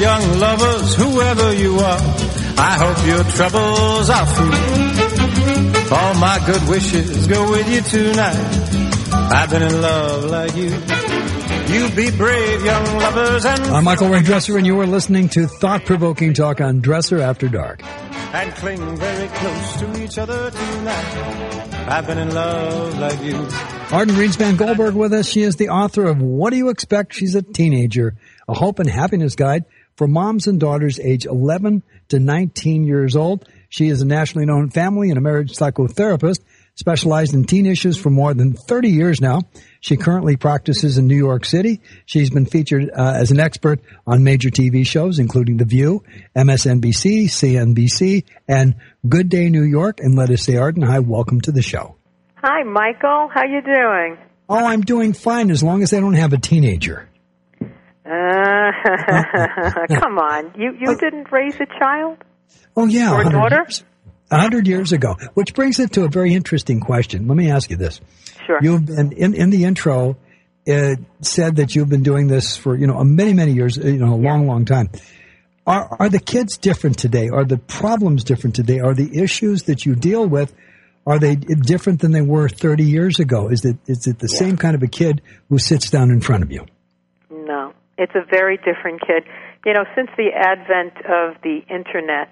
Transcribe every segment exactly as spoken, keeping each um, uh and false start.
young lovers, whoever you are, I hope your troubles are few. All my good wishes go with you tonight. I've been in love like you. You be brave, young lovers. And I'm Michael Ray Dresser, and you are listening to thought-provoking talk on Dresser After Dark. And cling very close to each other tonight. I've been in love like you. Arden Greenspan Goldberg with us. She is the author of What Do You Expect? She's a Teenager, a hope and happiness guide for moms and daughters age eleven to nineteen years old. She is a nationally known family and a marriage psychotherapist, specialized in teen issues for more than thirty years now. She currently practices in New York City. She's been featured uh, as an expert on major T V shows, including The View, M S N B C, C N B C, and Good Day New York. And let us say, Arden, hi, welcome to the show. Hi, Michael. How you doing? Oh, I'm doing fine as long as I don't have a teenager. Uh, come on. You you didn't raise a child? Oh, yeah. Or a daughter? Years, a hundred years ago. Which brings it to a very interesting question. Let me ask you this. Sure. You've been, in, in the intro, it said that you've been doing this for, you know, many, many years, you know, a long, long time. Are, are the kids different today? Are the problems different today? Are the issues that you deal with, are they different than they were thirty years ago? Is it is it the yeah. same kind of a kid who sits down in front of you? No, it's a very different kid. You know, since the advent of the Internet,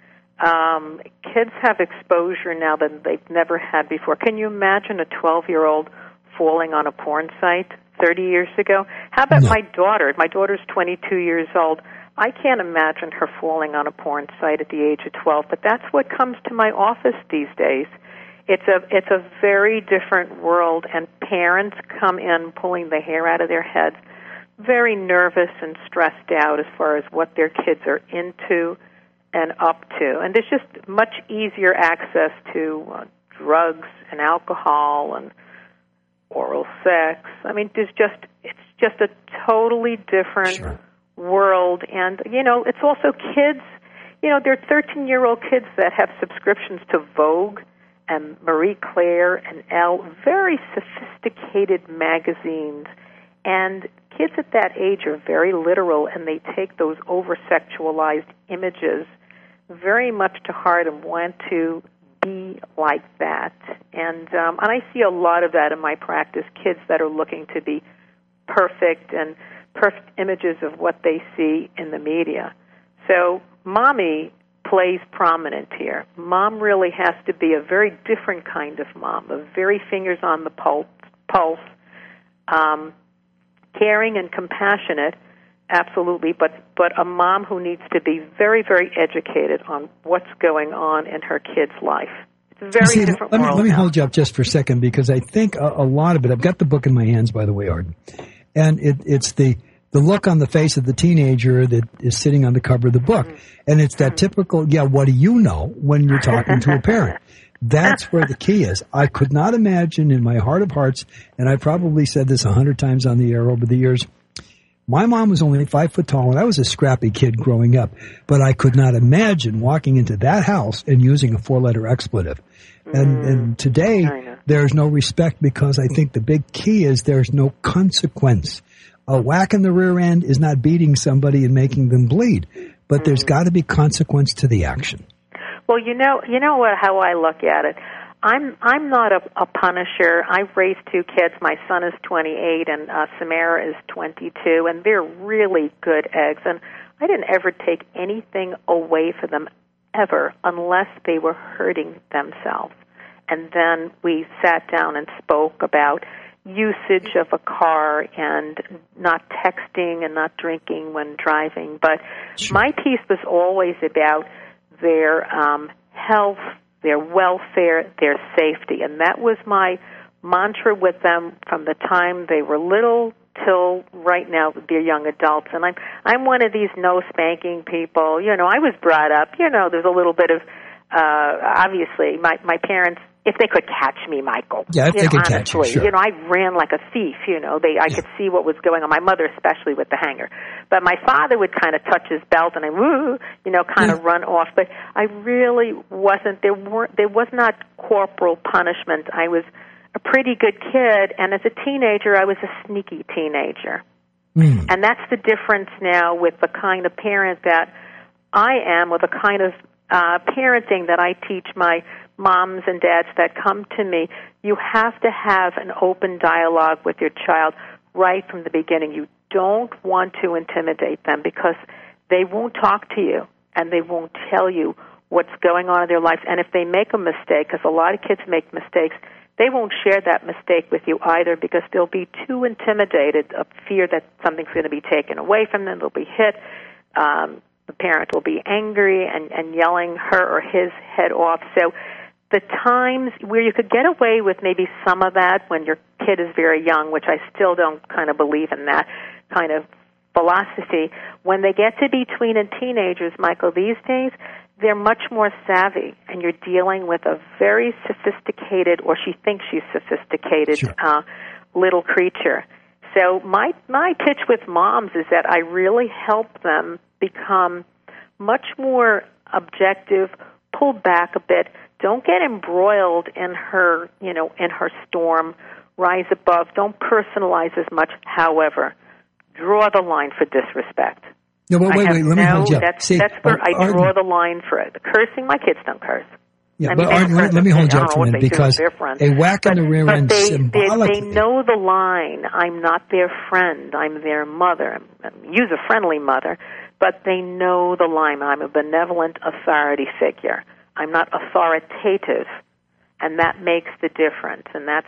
um, kids have exposure now that they've never had before. Can you imagine a twelve-year-old falling on a porn site thirty years ago? How about no. my daughter? My daughter's twenty-two years old. I can't imagine her falling on a porn site at the age of twelve, but that's what comes to my office these days. It's a it's a very different world, and parents come in pulling the hair out of their heads, very nervous and stressed out as far as what their kids are into and up to. And there's just much easier access to uh, drugs and alcohol and oral sex. I mean, there's just it's just a totally different sure. world. And, you know, it's also kids, you know, there are thirteen-year-old kids that have subscriptions to Vogue and Marie Claire and Elle, very sophisticated magazines. And kids at that age are very literal, and they take those over-sexualized images very much to heart and want to be like that. And um, and I see a lot of that in my practice, kids that are looking to be perfect and perfect images of what they see in the media. So mommy plays prominent here. Mom really has to be a very different kind of mom, a very fingers on the pulse, pulse um, caring and compassionate, absolutely, but, but a mom who needs to be very, very educated on what's going on in her kid's life. It's a very See, different let me, world Let me now. hold you up just for a second, because I think a, a lot of it, I've got the book in my hands, by the way, Arden, and it, it's the the look on the face of the teenager that is sitting on the cover of the book. And it's that typical, yeah, what do you know when you're talking to a parent? That's where the key is. I could not imagine in my heart of hearts, and I probably said this a hundred times on the air over the years, my mom was only five foot tall, and I was a scrappy kid growing up. But I could not imagine walking into that house and using a four-letter expletive. And, mm, and today, there's no respect, because I think the big key is there's no consequence. A whack in the rear end is not beating somebody and making them bleed, but mm. there's got to be consequence to the action. Well, you know, you know what, how I look at it. I'm I'm not a, a punisher. I've raised two kids. My son is twenty-eight, and uh, Samara is twenty-two, and they're really good eggs. And I didn't ever take anything away from them ever, unless they were hurting themselves. And then we sat down and spoke about usage of a car and not texting and not drinking when driving. But sure. my piece was always about their um, health, their welfare, their safety. And that was my mantra with them from the time they were little till right now they're young adults. And I'm I'm one of these no spanking people. You know, I was brought up, you know, there's a little bit of, uh, obviously, my, my parents, if they could catch me, Michael. Yeah, if they know, could honestly, catch you, sure. You know, I ran like a thief, you know. They, I yeah. could see what was going on. My mother especially with the hanger. But my father would kind of touch his belt and I, woo, you know, kind yeah. of run off. But I really wasn't, there weren't, there was not corporal punishment. I was a pretty good kid, and as a teenager, I was a sneaky teenager. Mm. And that's the difference now with the kind of parent that I am, or the kind of uh, parenting that I teach my moms and dads that come to me. You have to have an open dialogue with your child right from the beginning. You don't want to intimidate them because they won't talk to you and they won't tell you what's going on in their lives. And if they make a mistake, because a lot of kids make mistakes, they won't share that mistake with you either because they'll be too intimidated of fear that something's going to be taken away from them. They'll be hit. Um, the parent will be angry and, and yelling her or his head off. So the times where you could get away with maybe some of that when your kid is very young, which I still don't kind of believe in that kind of philosophy, when they get to be tween and teenagers, Michael, these days, they're much more savvy, and you're dealing with a very sophisticated, or she thinks she's sophisticated, sure. uh, little creature. So my my pitch with moms is that I really help them become much more objective, pull back a bit, don't get embroiled in her, you know, in her storm, rise above, don't personalize as much. However, draw the line for disrespect. No, but wait, wait, let me no, hold you up. That's, See, that's where uh, I Arden, draw the line for it. The cursing, my kids don't curse. Yeah, I but mean, Arden, let, let me hold you up for a minute because a whack in but, the rear but end they, symbolically. They, they know the line. I'm not their friend. I'm their mother. I'm, I'm user-friendly mother, but they know the line. I'm a benevolent authority figure. I'm not authoritative, and that makes the difference. And that's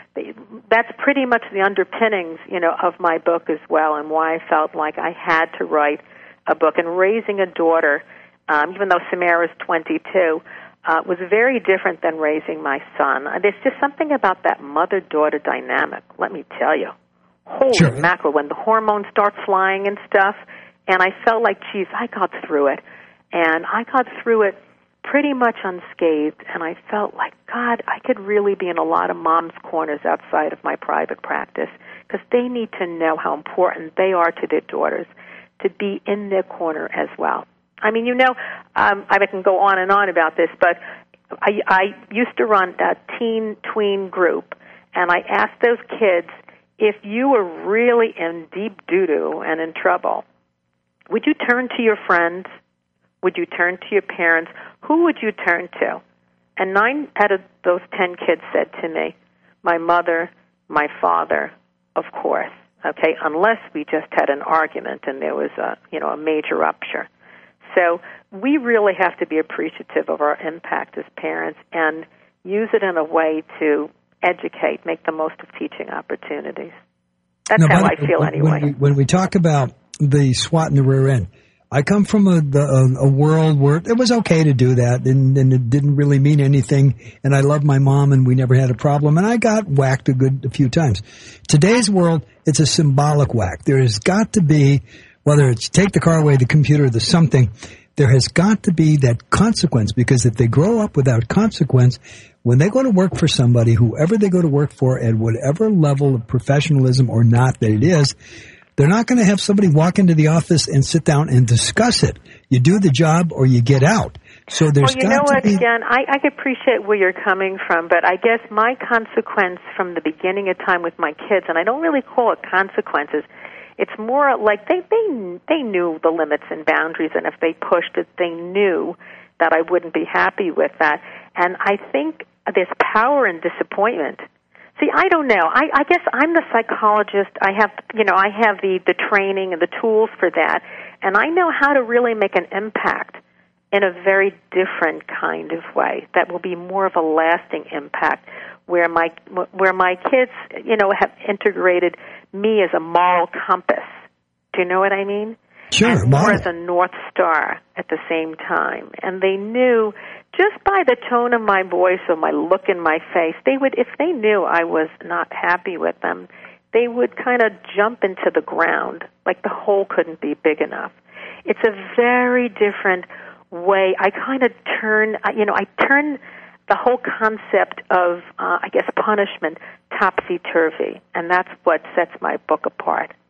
that's pretty much the underpinnings, you know, of my book as well, and why I felt like I had to write a book. And raising a daughter, um, even though Samara's twenty-two, uh, was very different than raising my son. Uh, there's just something about that mother-daughter dynamic, let me tell you. Holy sure. mackerel, when the hormones start flying and stuff, and I felt like, geez, I got through it. And I got through it pretty much unscathed, and I felt like, God, I could really be in a lot of moms' corners outside of my private practice because they need to know how important they are to their daughters, to be in their corner as well. I mean, you know, um, I can go on and on about this, but I, I used to run a teen tween group, and I asked those kids, if you were really in deep doo-doo and in trouble, would you turn to your friends? Would you turn to your parents? Who would you turn to? And nine out of those ten kids said to me, my mother, my father, of course. Okay, unless we just had an argument and there was a, you know, a major rupture. So we really have to be appreciative of our impact as parents and use it in a way to educate, make the most of teaching opportunities. That's now, how I the, feel when, anyway. When we, when we talk about the SWAT in the rear end, I come from a, the, a, a world where it was okay to do that, and, and it didn't really mean anything. And I love my mom, and we never had a problem. And I got whacked a good a few times. Today's world, it's a symbolic whack. There has got to be, whether it's take the car away, the computer, the something, there has got to be that consequence. Because if they grow up without consequence, when they go to work for somebody, whoever they go to work for, at whatever level of professionalism or not that it is, they're not going to have somebody walk into the office and sit down and discuss it. You do the job or you get out. So there's well, you got know to what, be... Jen, I, I appreciate where you're coming from, but I guess my consequence from the beginning of time with my kids, and I don't really call it consequences, it's more like they, they, they knew the limits and boundaries, and if they pushed it, they knew that I wouldn't be happy with that. And I think there's power in disappointment. See, I don't know. I, I guess I'm the psychologist. I have, you know, I have the, the training and the tools for that, and I know how to really make an impact in a very different kind of way that will be more of a lasting impact, where my where my kids, you know, have integrated me as a moral compass. Do you know what I mean? Sure, and more moral. as a North Star at the same time. And they knew, just by the tone of my voice or my look in my face, they would, if they knew I was not happy with them, they would kind of jump into the ground, like the hole couldn't be big enough. It's a very different way. I kind of turn, you know, I turn the whole concept of, uh, I guess, punishment topsy-turvy, and that's what sets my book apart.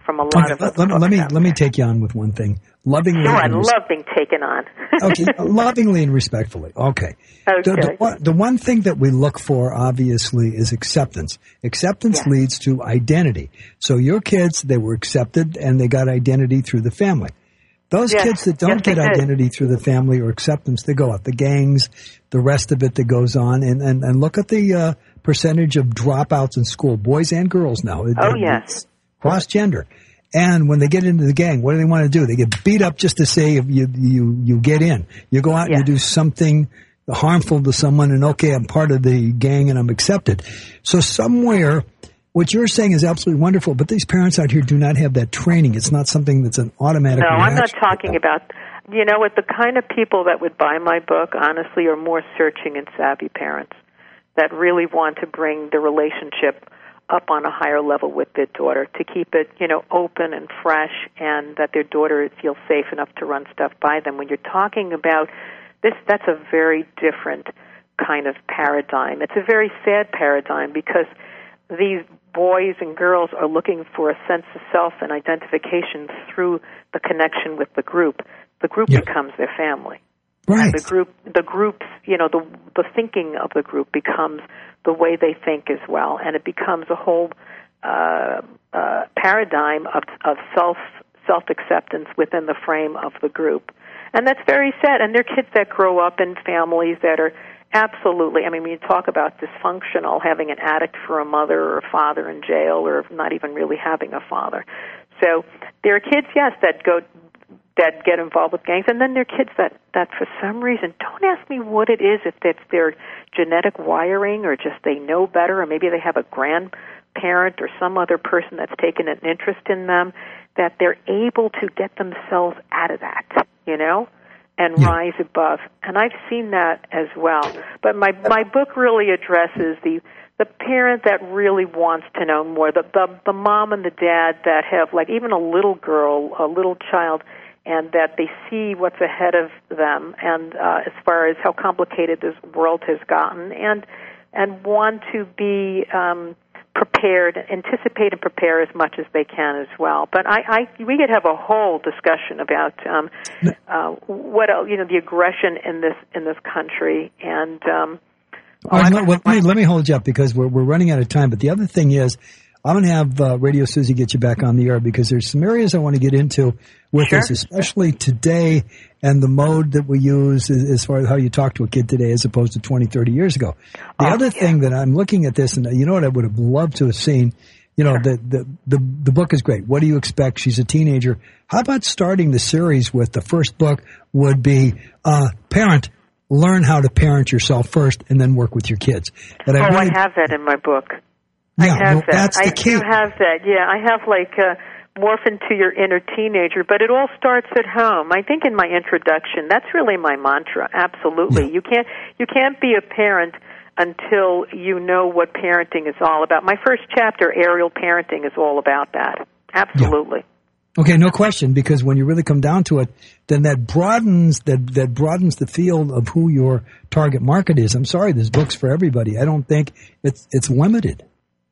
from a lot okay, of let, us. let, let me let me take you on with one thing. Lovingly, sure, I and love being taken on. okay, lovingly and respectfully. Okay. Okay. The, the, one, the one thing that we look for, obviously, is acceptance. Acceptance yes. leads to identity. So your kids, they were accepted and they got identity through the family. Those yes. kids that don't yes, get identity through the family or acceptance, they go out the gangs, the rest of it that goes on, and and, and look at the uh, percentage of dropouts in school, boys and girls now. Oh yes, cross gender. And when they get into the gang, what do they want to do? They get beat up just to say you you you get in. You go out yes. and you do something harmful to someone, and okay, I'm part of the gang and I'm accepted. So somewhere, what you're saying is absolutely wonderful, but these parents out here do not have that training. It's not something that's an automatic No, I'm not reaction. talking about, you know what, the kind of people that would buy my book, honestly, are more searching and savvy parents that really want to bring the relationship up on a higher level with their daughter, to keep it, you know, open and fresh, and that their daughter feels safe enough to run stuff by them. When you're talking about this, that's a very different kind of paradigm. It's a very sad paradigm because these boys and girls are looking for a sense of self and identification through the connection with the group. The group yeah. becomes their family. Right. The group, the groups, you know, the the thinking of the group becomes the way they think as well, and it becomes a whole uh, uh, paradigm of of self self acceptance within the frame of the group, and that's very sad. And they're kids that grow up in families that are absolutely. I mean, when you talk about dysfunctional, having an addict for a mother or a father in jail, or not even really having a father. So there are kids, yes, that go. that get involved with gangs, and then there are kids that, that for some reason, don't ask me what it is, if it's their genetic wiring or just they know better, or maybe they have a grandparent or some other person that's taken an interest in them, that they're able to get themselves out of that, you know, and yeah. rise above. And I've seen that as well. But my, my book really addresses the the parent that really wants to know more, the, the the mom and the dad that have, like, even a little girl, a little child, and that they see what's ahead of them, and uh, as far as how complicated this world has gotten, and and want to be um, prepared, anticipate and prepare as much as they can as well. But I, I we could have a whole discussion about um, uh, what else, you know, the aggression in this in this country, and um, oh, oh, let, let, me, let me hold you up because we're we're running out of time. But the other thing is, I'm going to have uh, Radio Susie get you back on the air because there's some areas I want to get into with sure. this, especially today and the mode that we use as, as far as how you talk to a kid today as opposed to twenty, thirty years ago. The oh, other yeah. thing that I'm looking at this, and you know what I would have loved to have seen, you know, sure. the, the, the, the book is great. What do you expect? She's a teenager. How about starting the series with the first book would be uh, Parent, learn how to parent yourself first and then work with your kids. And oh, I, really, I have that in my book. Yeah, I have well, that. that's the I key. do have that. Yeah, I have like uh, morph into your inner teenager, but it all starts at home. I think in my introduction, that's really my mantra. Absolutely, Yeah. you can't you can't be a parent until you know what parenting is all about. My first chapter, Aerial Parenting, is all about that. Absolutely. Yeah. Okay, no question. Because when you really come down to it, then that broadens that that broadens the field of who your target market is. I'm sorry, this book's for everybody. I don't think it's it's limited.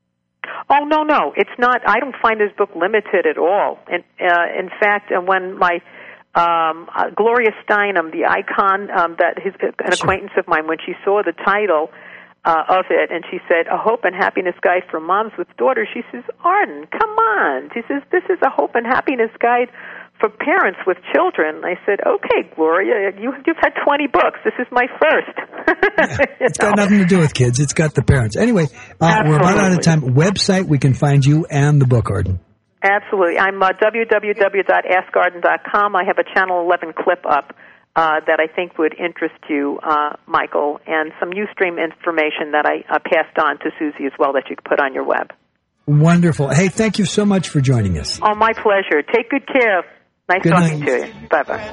Oh, no, no, it's not. I don't find this book limited at all. And, uh, in fact, uh, when my um, uh, Gloria Steinem, the icon, um, that his, an Sure. acquaintance of mine, when she saw the title uh, of it, and she said, A Hope and Happiness Guide for Moms with Daughters, she says, Arden, come on. She says, this is a hope and happiness guide for parents with children. I said, okay, Gloria, you, you've had twenty books. This is my first. Yeah, it's got nothing to do with kids. It's got the parents. Anyway, uh, we're about out of time. Website, we can find you and the book, Arden. Absolutely. I'm uh, w w w dot ask arden dot com. I have a Channel eleven clip up uh, that I think would interest you, uh, Michael, and some Ustream information that I uh, passed on to Susie as well that you could put on your web. Wonderful. Hey, thank you so much for joining us. Oh, my pleasure. Take good care. Nice Good talking night. to you. Bye-bye.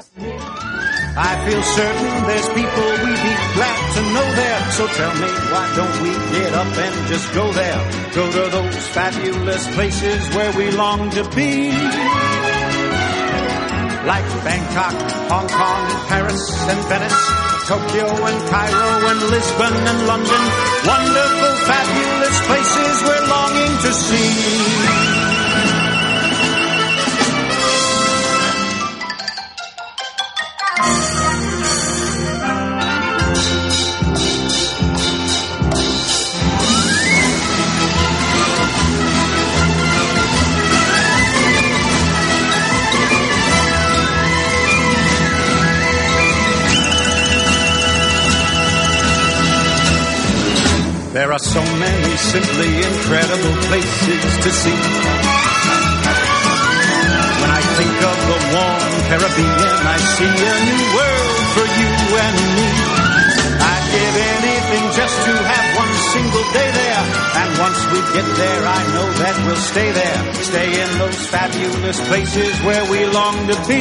I feel certain there's people we'd be glad to know there. So tell me, why don't we get up and just go there? Go to those fabulous places where we long to be. Like Bangkok, Hong Kong, Paris and Venice, Tokyo and Cairo and Lisbon and London. Wonderful, fabulous places we're longing to see. There are so many simply incredible places to see. When I think of the warm Caribbean, I see a new world for you and me. I'd give anything just to have one single day there. And once we get there, I know that we'll stay there. Stay in those fabulous places where we long to be.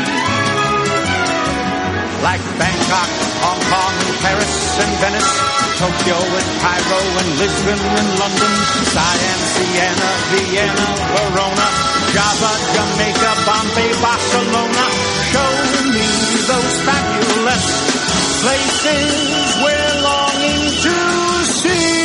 Like Bangkok, Hong Kong, Paris and Venice, Tokyo and Cairo and Lisbon and London, Siam, Siena, Vienna, Verona, Java, Jamaica, Bombay, Barcelona. Show me those fabulous places we're longing to see.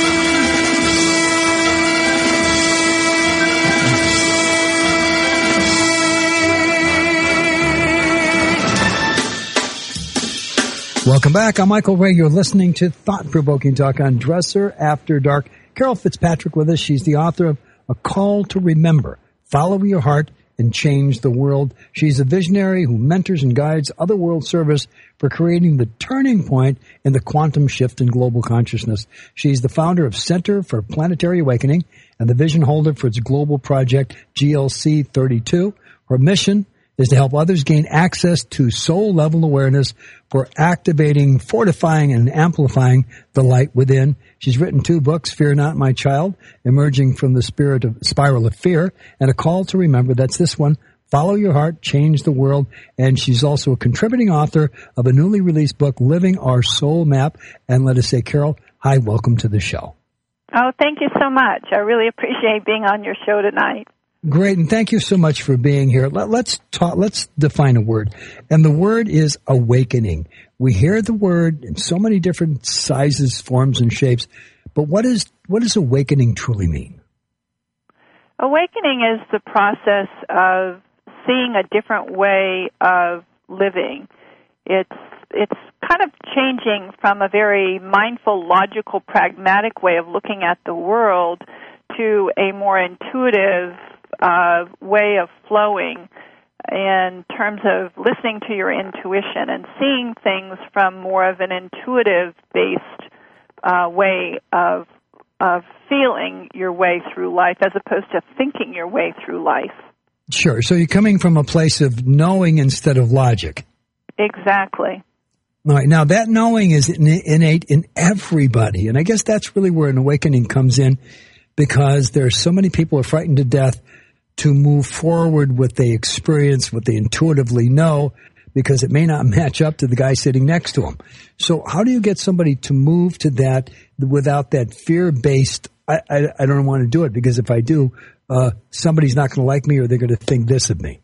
Welcome back. I'm Michael Ray. You're listening to Thought-Provoking Talk on Dresser After Dark. Carol Fitzpatrick with us. She's the author of A Call to Remember, Follow Your Heart and Change the World. She's a visionary who mentors and guides other world service for creating the turning point in the quantum shift in global consciousness. She's the founder of Center for Planetary Awakening and the vision holder for its global project G L C thirty-two. Her mission is to help others gain access to soul-level awareness for activating, fortifying, and amplifying the light within. She's written two books, Fear Not, My Child, Emerging from the Spirit of Spiral of Fear, and A Call to Remember. That's this one, Follow Your Heart, Change the World. And she's also a contributing author of a newly released book, Living Our Soul Map. And let us say, Carol, hi, welcome to the show. Oh, thank you so much. I really appreciate being on your show tonight. Great, and thank you so much for being here. Let, let's talk. Let's define a word, and the word is awakening. We hear the word in so many different sizes, forms, and shapes, but what is what does awakening truly mean? Awakening is the process of seeing a different way of living. It's it's kind of changing from a very mindful, logical, pragmatic way of looking at the world to a more intuitive Uh, way of flowing in terms of listening to your intuition and seeing things from more of an intuitive-based uh, way of of feeling your way through life as opposed to thinking your way through life. Sure. So you're coming from a place of knowing instead of logic. Exactly. All right. Now, that knowing is innate in everybody, and I guess that's really where an awakening comes in, because there are so many people who are frightened to death to move forward what they experience, what they intuitively know, because it may not match up to the guy sitting next to them. So how do you get somebody to move to that without that fear-based, I, I, I don't want to do it because if I do, uh, somebody's not going to like me or they're going to think this of me?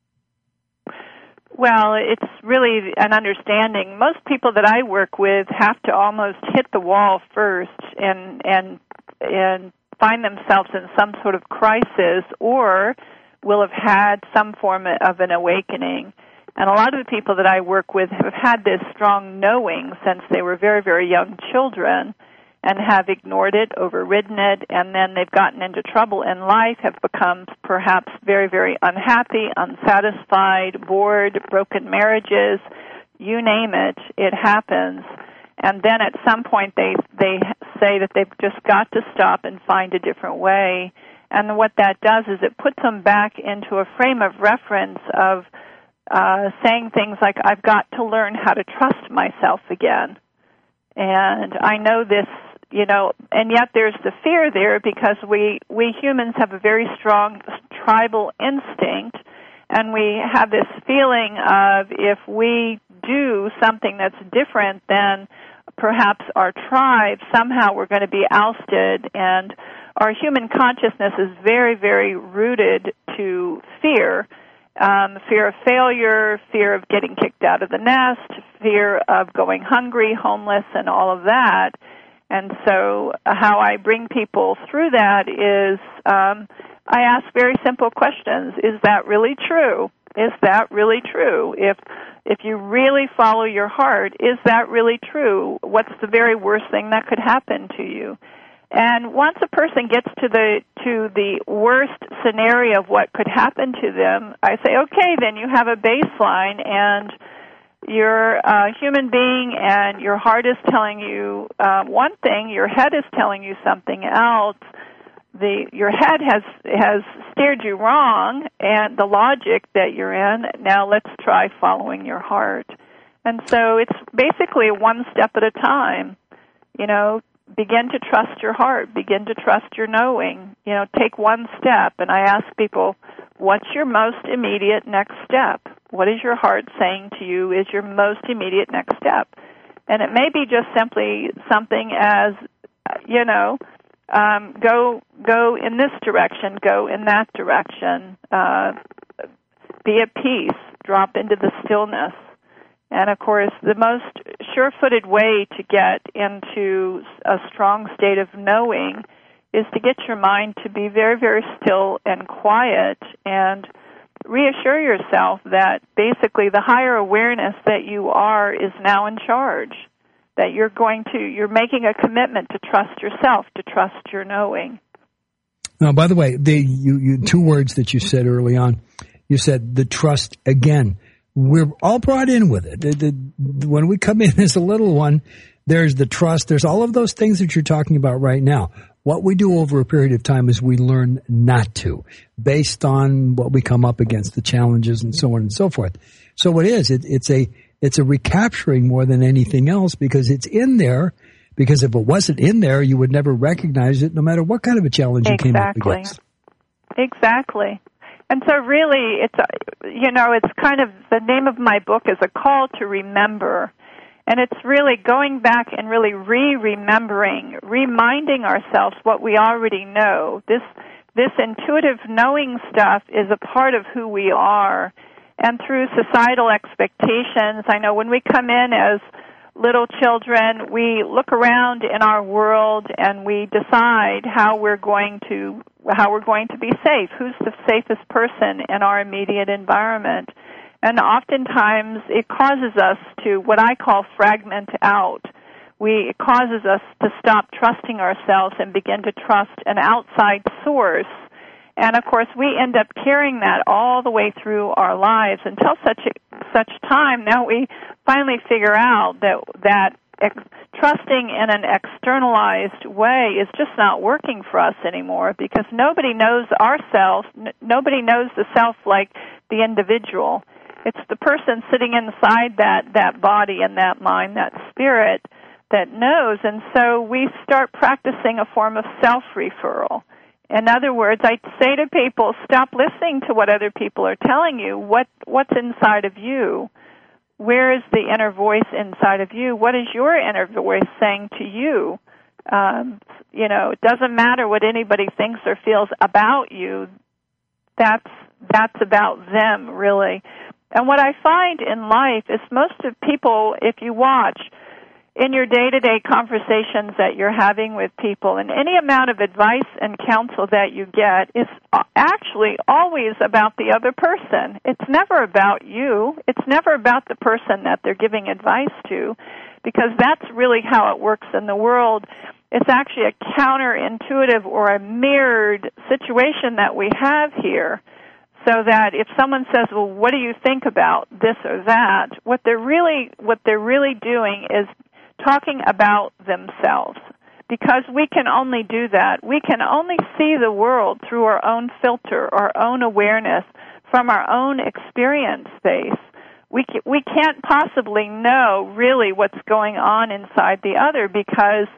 Well, it's really an understanding. Most people that I work with have to almost hit the wall first and and and find themselves in some sort of crisis or will have had some form of an awakening. And a lot of the people that I work with have had this strong knowing since they were very, very young children and have ignored it, overridden it, and then they've gotten into trouble in life, have become perhaps very, very unhappy, unsatisfied, bored, broken marriages, you name it, it happens. And then at some point they they say that they've just got to stop and find a different way. And what that does is it puts them back into a frame of reference of uh, saying things like, I've got to learn how to trust myself again. And I know this, you know, and yet there's the fear there because we, we humans have a very strong tribal instinct, and we have this feeling of if we do something that's different than perhaps our tribe, somehow we're going to be ousted. And our human consciousness is very, very rooted to fear. Um, fear of failure, fear of getting kicked out of the nest, fear of going hungry, homeless, and all of that. And so how I bring people through that is um, I ask very simple questions. Is that really true? Is that really true? If if you really follow your heart, is that really true? What's the very worst thing that could happen to you? And once a person gets to the to the worst scenario of what could happen to them, I say, okay, then you have a baseline, and you're a human being and your heart is telling you uh, one thing, your head is telling you something else. The your head has has steered you wrong, and the logic that you're in. Now let's try following your heart. And so it's basically one step at a time. You know, begin to trust your heart. Begin to trust your knowing. You know, take one step. And I ask people, what's your most immediate next step? What is your heart saying to you is your most immediate next step? And it may be just simply something as, you know, um, go go in this direction, go in that direction, uh, be at peace, drop into the stillness. And, of course, the most sure-footed way to get into a strong state of knowing is to get your mind to be very, very still and quiet and reassure yourself that basically the higher awareness that you are is now in charge, that you're going to, you're making a commitment to trust yourself, to trust your knowing. Now, by the way, the you, you two words that you said early on, you said the trust again. We're all brought in with it. The, the, when we come in as a little one, there's the trust. There's all of those things that you're talking about right now. What we do over a period of time is we learn not to, based on what we come up against, the challenges and so on and so forth. So what it is, it, it's a it's a recapturing more than anything else because it's in there. Because if it wasn't in there, you would never recognize it, no matter what kind of a challenge exactly. you came up against. Exactly. And so really, it's, you know, it's kind of, the name of my book is A Call to Remember. And it's really going back and really re-remembering, reminding ourselves what we already know. This, this intuitive knowing stuff is a part of who we are. And through societal expectations, I know when we come in as little children, we look around in our world and we decide how we're going to how we're going to be safe. Who's the safest person in our immediate environment? And oftentimes it causes us to what I call fragment out. We it causes us to stop trusting ourselves and begin to trust an outside source. And of course, we end up carrying that all the way through our lives until such such time. Now we finally figure out that that ex- trusting in an externalized way is just not working for us anymore because nobody knows ourselves. N- nobody knows the self like the individual. It's the person sitting inside that that body and that mind, that spirit, that knows. And so we start practicing a form of self-referral. In other words, I say to people, stop listening to what other people are telling you. What what's inside of you? Where is the inner voice inside of you? What is your inner voice saying to you? Um, you know, it doesn't matter what anybody thinks or feels about you. That's that's about them, really. And what I find in life is most of people, if you watch, in your day-to-day conversations that you're having with people, and any amount of advice and counsel that you get is actually always about the other person. It's never about you. It's never about the person that they're giving advice to, because that's really how it works in the world. It's actually a counterintuitive or a mirrored situation that we have here, so that if someone says, well, what do you think about this or that, what they're really what they're really doing is talking about themselves, because we can only do that. We can only see the world through our own filter, our own awareness, from our own experience base. We can, we can't possibly know really what's going on inside the other because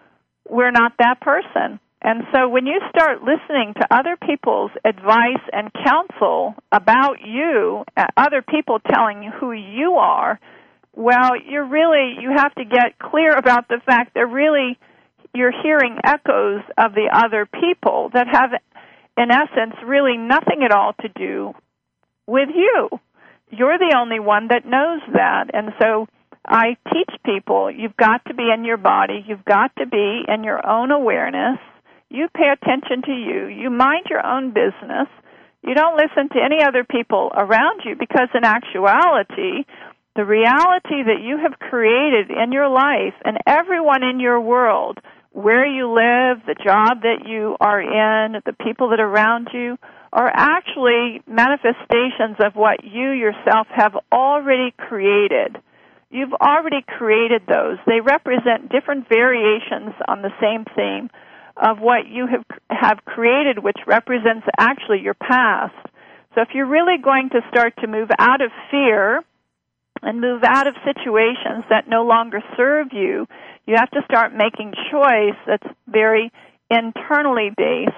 we're not that person. And so when you start listening to other people's advice and counsel about you, other people telling you who you are, well, you're really, you have to get clear about the fact that really you're hearing echoes of the other people that have, in essence, really nothing at all to do with you. You're the only one that knows that. And so I teach people, you've got to be in your body, you've got to be in your own awareness, you pay attention to you, you mind your own business, you don't listen to any other people around you, because in actuality, the reality that you have created in your life and everyone in your world, where you live, the job that you are in, the people that are around you, are actually manifestations of what you yourself have already created. You've already created those. They represent different variations on the same theme of what you have have created, which represents actually your past. So if you're really going to start to move out of fear and move out of situations that no longer serve you, you have to start making choice that's very internally based.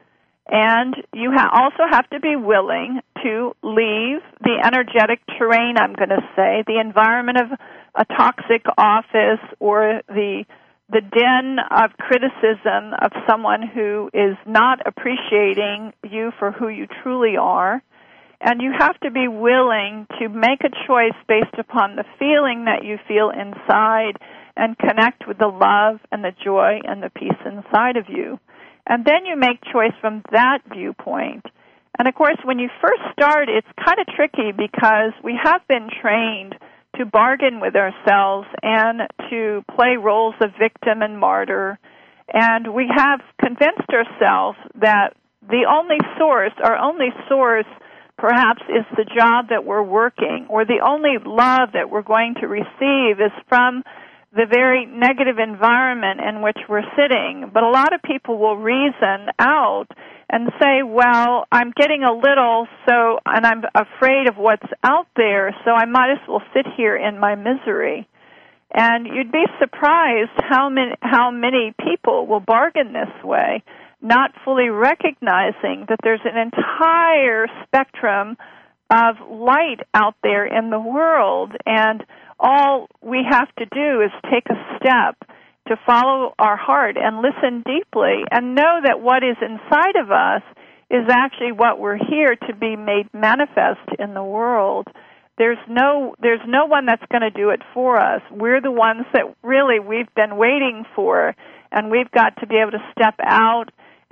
And you ha- also have to be willing to leave the energetic terrain, I'm going to say, the environment of a toxic office or the the den of criticism of someone who is not appreciating you for who you truly are. And you have to be willing to make a choice based upon the feeling that you feel inside and connect with the love and the joy and the peace inside of you. And then you make choice from that viewpoint. And, of course, when you first start, it's kind of tricky because we have been trained to bargain with ourselves and to play roles of victim and martyr. And we have convinced ourselves that the only source, our only source, perhaps is the job that we're working, or the only love that we're going to receive is from the very negative environment in which we're sitting. But a lot of people will reason out and say, well, I'm getting a little, so, and I'm afraid of what's out there, so I might as well sit here in my misery. And you'd be surprised how many, how many people will bargain this way, not fully recognizing that there's an entire spectrum of light out there in the world, and all we have to do is take a step to follow our heart and listen deeply and know that what is inside of us is actually what we're here to be made manifest in the world. There's no there's no one that's going to do it for us. We're the ones that really we've been waiting for, and we've got to be able to step out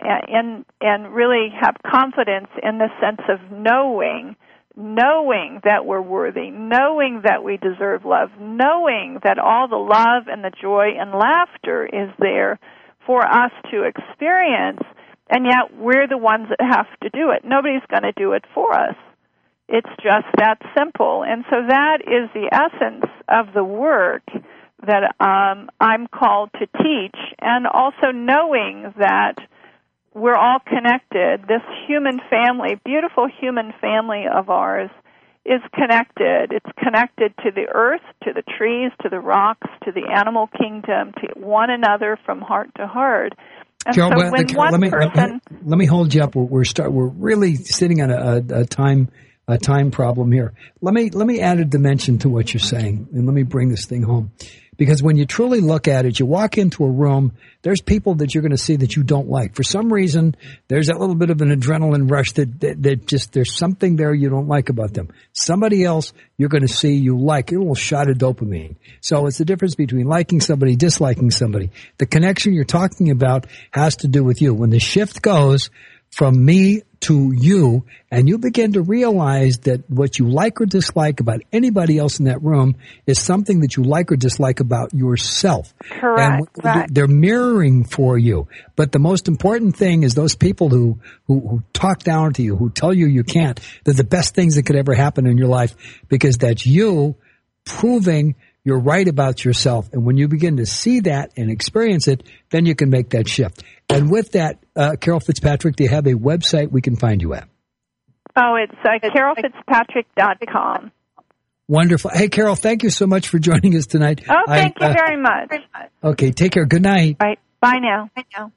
and and really have confidence in the sense of knowing knowing that we're worthy, knowing that we deserve love, knowing that all the love and the joy and laughter is there for us to experience, and yet we're the ones that have to do it. Nobody's going to do it for us. It's just that simple. And so that is the essence of the work that um, I'm called to teach, and also knowing that we're all connected. This human family, beautiful human family of ours, is connected. It's connected to the earth, to the trees, to the rocks, to the animal kingdom, to one another from heart to heart. And Carol, so well, when the, one let me, person... let, let me hold you up. We're, we're, start, we're really sitting on a, a, a time a time problem here. Let me let me add a dimension to what you're saying, and let me bring this thing home. Because when you truly look at it, you walk into a room, there's people that you're going to see that you don't like. For some reason, there's that little bit of an adrenaline rush that, that, that just, there's something there you don't like about them. Somebody else you're going to see you like, a little shot of dopamine. So it's the difference between liking somebody, disliking somebody. The connection you're talking about has to do with you. When the shift goes from me to you, and you begin to realize that what you like or dislike about anybody else in that room is something that you like or dislike about yourself. Correct. And right. They're mirroring for you. But the most important thing is those people who, who, who talk down to you, who tell you you can't, they're the best things that could ever happen in your life, because that's you proving you're right about yourself. And when you begin to see that and experience it, then you can make that shift. And with that, uh, Carol Fitzpatrick, do you have a website we can find you at? Oh, it's uh, carol fitzpatrick dot com. Wonderful. Hey, Carol, thank you so much for joining us tonight. Oh, thank I, you uh, very much. Okay, take care. Good night. All right. Bye now. Bye now.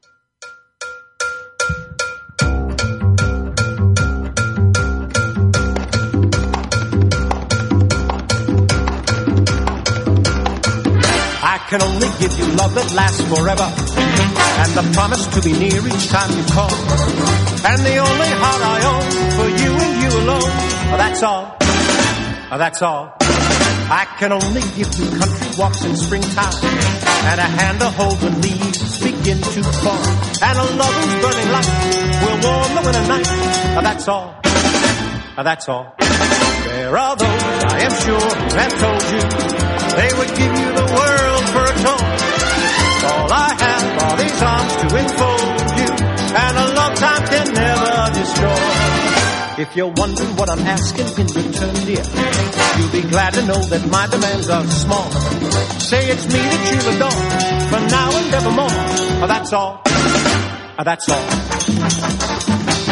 I can only give you love that lasts forever, and the promise to be near each time you call, and the only heart I own for you and you alone. Oh, that's all. Oh, that's all. I can only give you country walks in springtime, and a hand to hold when leaves begin to fall, and a love whose burning light will warm the winter night. Oh, that's all. Oh, that's all. There are those, I am sure, who have told you they would give you the world for a toy. All I have are these arms to enfold you, and a long time can never destroy. If you're wondering what I'm asking in return, dear, you'll be glad to know that my demands are small. Say it's me that you'll adore, from now and evermore. That's all. That's all.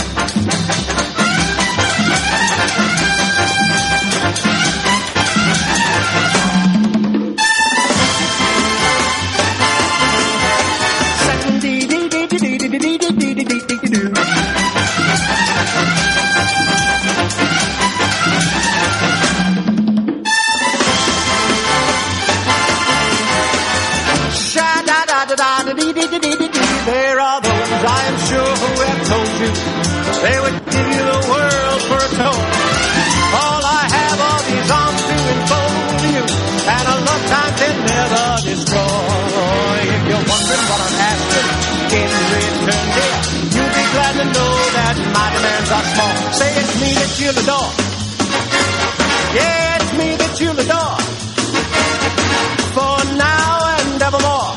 There are those, I am sure, who have told you they would give you the world for a tour. All I have are these arms to enfold you, and a lifetime can never destroy. If you're wondering what I'm asking in return, dear, you'll be glad to know that my demands are small. Say it's me that you'll adore. Yeah, it's me that you'll adore. For now and evermore.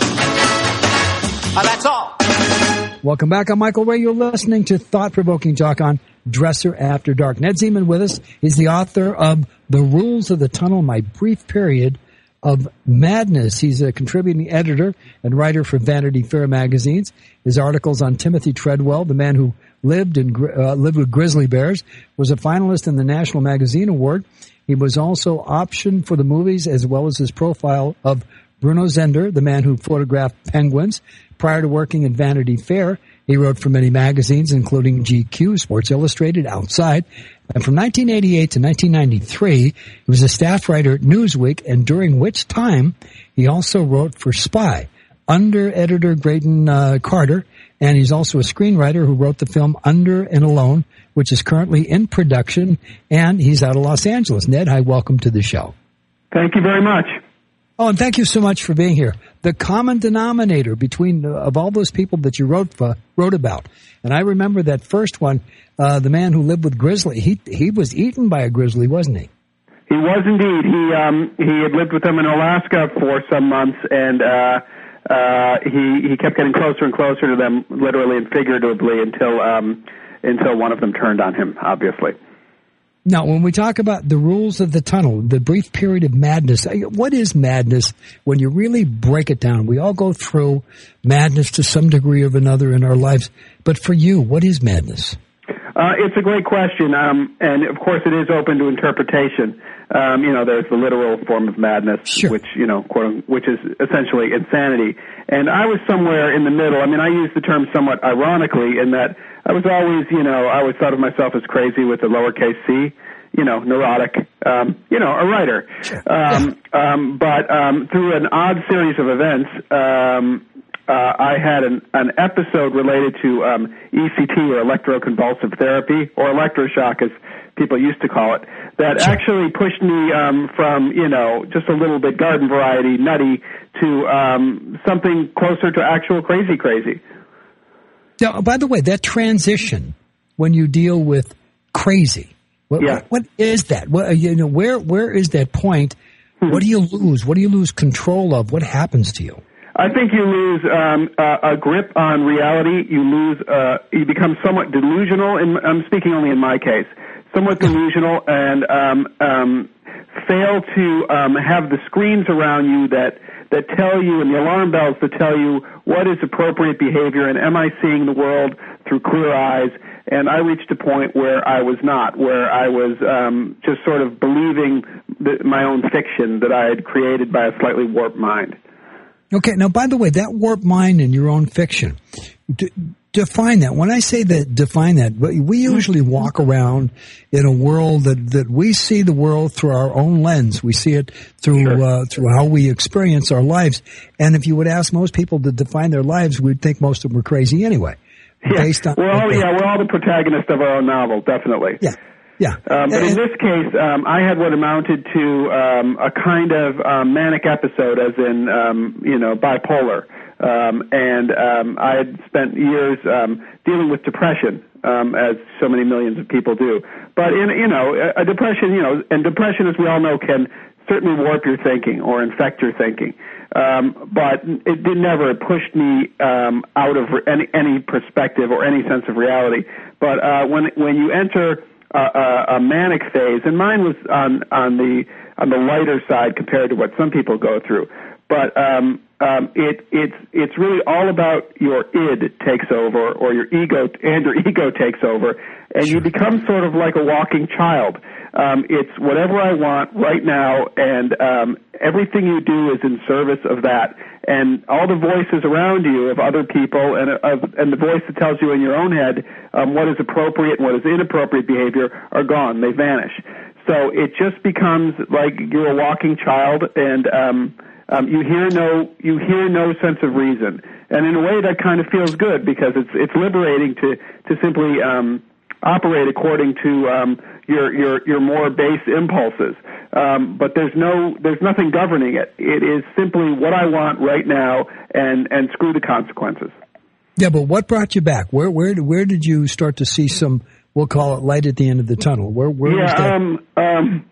Uh, that's all. Welcome back. I'm Michael Ray. You're listening to Thought-Provoking Talk on Dresser After Dark. Ned Zeman with us. He's the author of The Rules of the Tunnel, My Brief Period of Madness. He's a contributing editor and writer for Vanity Fair magazines. His articles on Timothy Treadwell, the man who lived in uh, lived with grizzly bears, was a finalist in the National Magazine Award. He was also optioned for the movies, as well as his profile of Bruno Zender, the man who photographed penguins. Prior to working at Vanity Fair, he wrote for many magazines, including G Q, Sports Illustrated, Outside. And from nineteen eighty-eight to nineteen ninety-three, he was a staff writer at Newsweek, and during which time he also wrote for Spy, under editor Graydon uh, Carter, and he's also a screenwriter who wrote the film Under and Alone, which is currently in production, and he's out of Los Angeles. Ned, hi, welcome to the show. Thank you very much. Oh, and thank you so much for being here. The common denominator between uh, of all those people that you wrote for, wrote about, and I remember that first one, uh, the man who lived with grizzly. He he was eaten by a grizzly, wasn't he? He was indeed. He um he had lived with them in Alaska for some months, and uh, uh, he he kept getting closer and closer to them, literally and figuratively, until um until one of them turned on him. Obviously. Now, when we talk about the rules of the tunnel, the brief period of madness, what is madness when you really break it down? We all go through madness to some degree or another in our lives. But for you, what is madness? Uh, it's a great question, um, and of course it is open to interpretation. Um, you know, there's the literal form of madness, sure. which, you know, quote, which is essentially insanity. And I was somewhere in the middle. I mean, I use the term somewhat ironically in that I was always, you know, I always thought of myself as crazy with a lowercase c, you know, neurotic, um, you know, a writer. Sure. Um, yeah. um, but um, through an odd series of events, um, uh, I had an, an episode related to um, E C T, or electroconvulsive therapy, or electroshock as people used to call it, that sure. actually pushed me um, from, you know, just a little bit garden variety nutty to um, something closer to actual crazy crazy. Now, by the way, that transition when you deal with crazy, what, yeah. what, what is that? What, you know, where where is that point? Hmm. What do you lose? What do you lose control of? What happens to you? I think you lose um, a, a grip on reality. You lose. Uh, you become somewhat delusional. In, I'm speaking only in my case. Somewhat delusional, and um, um, fail to um, have the screens around you that that tell you, and the alarm bells that tell you what is appropriate behavior, and am I seeing the world through clear eyes? And I reached a point where I was not, where I was um, just sort of believing the, my own fiction that I had created by a slightly warped mind. Okay, now, by the way, that warped mind in your own fiction, d- define that. When I say that, define that, we usually walk around in a world that, that we see the world through our own lens. We see it through sure. uh, through how we experience our lives. And if you would ask most people to define their lives, we'd think most of them were crazy anyway. Yeah, based on, we're all, okay. yeah, we're all the protagonists of our own novel, definitely. Yeah. Yeah. Um, but and, in this case, um, I had what amounted to um, a kind of um, manic episode, as in, um, you know, bipolar. Um, and um, I had spent years um, dealing with depression, um, as so many millions of people do. But, in, you know, a depression, you know, and depression, as we all know, can certainly warp your thinking or infect your thinking. Um, but it did never pushed me um, out of any, any perspective or any sense of reality. But uh, when when you enter a, a manic phase, and mine was on on the on the lighter side compared to what some people go through. But um, um, it it's it's really all about your id takes over, or your ego and your ego takes over, and you become sort of like a walking child. Um, it's whatever I want right now, and um, everything you do is in service of that. And all the voices around you of other people, and of, and the voice that tells you in your own head um, what is appropriate and what is inappropriate behavior are gone. They vanish. So it just becomes like you're a walking child, and um, um, you hear no you hear no sense of reason. And in a way, that kind of feels good, because it's it's liberating to to simply um, operate according to um, your your your more base impulses. Um, but there's no there's nothing governing it. It is simply what I want right now, and and screw the consequences. Yeah, but what brought you back? Where where where did you start to see some, we'll call it, light at the end of the tunnel? Where where yeah, was that? um, um,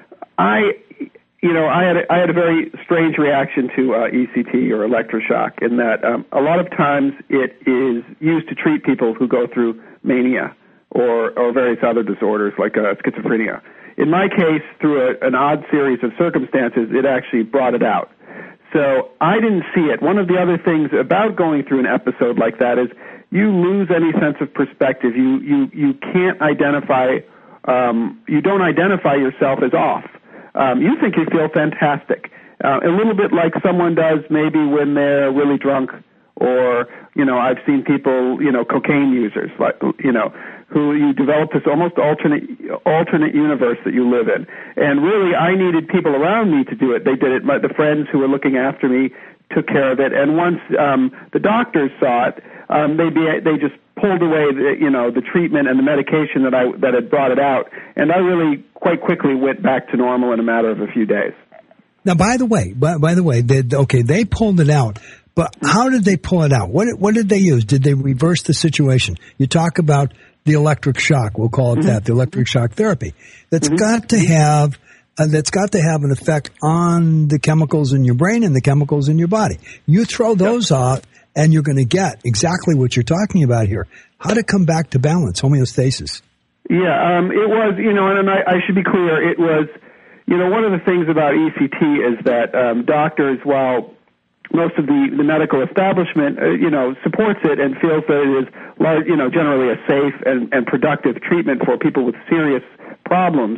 I you know I had a, I had a very strange reaction to uh, E C T, or electroshock, in that um, a lot of times it is used to treat people who go through mania or or various other disorders like uh, schizophrenia. In my case, through a, an odd series of circumstances, it actually brought it out. So I didn't see it. One of the other things about going through an episode like that is you lose any sense of perspective. You you you can't identify. Um, you don't identify yourself as off. Um, you think you feel fantastic, uh, a little bit like someone does maybe when they're really drunk, or you know, I've seen people, you know, cocaine users, like you know, who you develop this almost alternate alternate universe that you live in. And really, I needed people around me to do it. They did it. My, the friends who were looking after me took care of it. And once um, the doctors saw it, um, they be, they just pulled away the, you know, the treatment and the medication that I that had brought it out. And I really quite quickly went back to normal in a matter of a few days. Now, by the way, by, by the way, they, okay, they pulled it out. But how did they pull it out? What what did they use? Did they reverse the situation? You talk about the electric shock, we'll call it mm-hmm. that, the electric shock therapy. That's mm-hmm. got to have uh, that's got to have an effect on the chemicals in your brain and the chemicals in your body. You throw those yep. off, and you're going to get exactly what you're talking about here. How to come back to balance, homeostasis. Yeah, um, it was, you know, and I, I should be clear, it was, you know, one of the things about E C T is that um, doctors, while most of the, the medical establishment, uh, you know, supports it and feels that it is, large, you know, generally a safe and, and productive treatment for people with serious problems,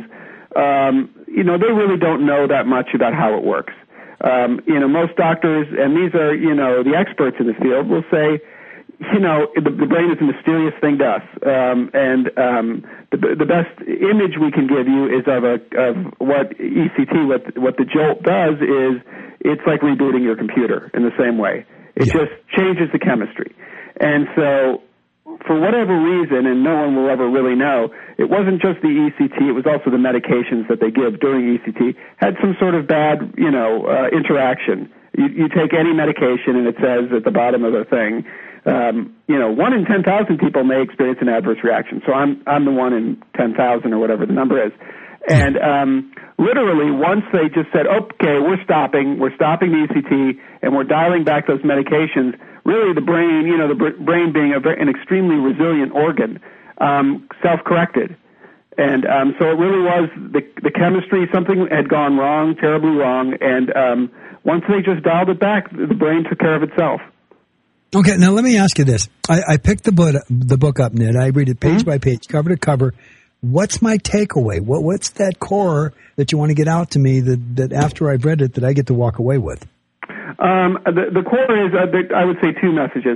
um, you know, they really don't know that much about how it works. Um, you know, most doctors, and these are, you know, the experts in the field, will say, you know, the, the brain is a mysterious thing to us, um, and um, the, the best image we can give you is of a of what E C T, what what the jolt does is it's like rebooting your computer in the same way. It yeah. just changes the chemistry, and so for whatever reason, and no one will ever really know, it wasn't just the E C T; it was also the medications that they give during E C T had some sort of bad, you know, uh, interaction. You, you take any medication, and it says at the bottom of the thing. Um, you know, one in ten thousand people may experience an adverse reaction. So I'm I'm the one in ten thousand or whatever the number is. And um, literally, once they just said, okay, we're stopping, we're stopping the E C T, and we're dialing back those medications, really the brain, you know, the br- brain being a very, an extremely resilient organ, um, self-corrected. And um, so it really was the, the chemistry, something had gone wrong, terribly wrong, and um, once they just dialed it back, the brain took care of itself. Okay, now let me ask you this. I, I picked the book, the book up, Ned. I read it page mm-hmm. by page, cover to cover. What's my takeaway? What, what's that core that you want to get out to me that, that after I've read it that I get to walk away with? Um, the, the core is, uh, the, I would say, two messages.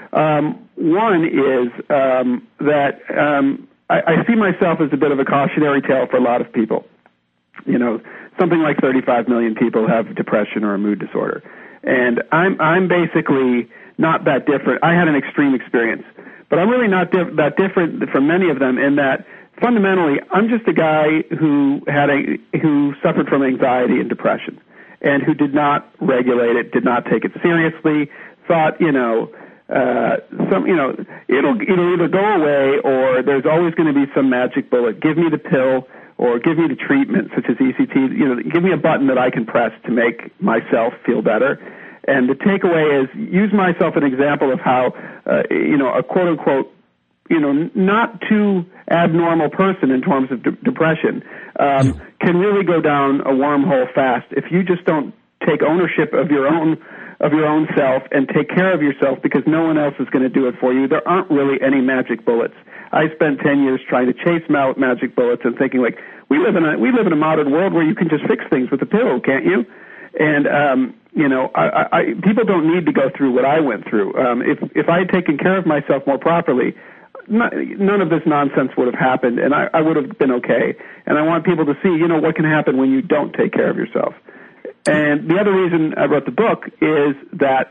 Um, one is um, that um, I, I see myself as a bit of a cautionary tale for a lot of people. You know, something like thirty-five million people have depression or a mood disorder. And I'm I'm basically not that different. I had an extreme experience, but I'm really not di- that different from many of them in that fundamentally I'm just a guy who had a who suffered from anxiety and depression, and who did not regulate it, did not take it seriously, thought you know uh, some you know it'll it'll either go away or there's always going to be some magic bullet. Give me the pill or give me the treatment such as E C T. You know, give me a button that I can press to make myself feel better. And the takeaway is use myself as an example of how, uh, you know, a quote-unquote you know, not too abnormal person in terms of de- depression um, can really go down a wormhole fast if you just don't take ownership of your own of your own self and take care of yourself, because no one else is going to do it for you. There aren't really any magic bullets. I spent ten years trying to chase ma- magic bullets and thinking, like, we live in a we live in a modern world where you can just fix things with a pill, can't you? And um, you know, I, I, people don't need to go through what I went through. Um, if if I had taken care of myself more properly, not, none of this nonsense would have happened, and I, I would have been okay. And I want people to see, you know, what can happen when you don't take care of yourself. And the other reason I wrote the book is that,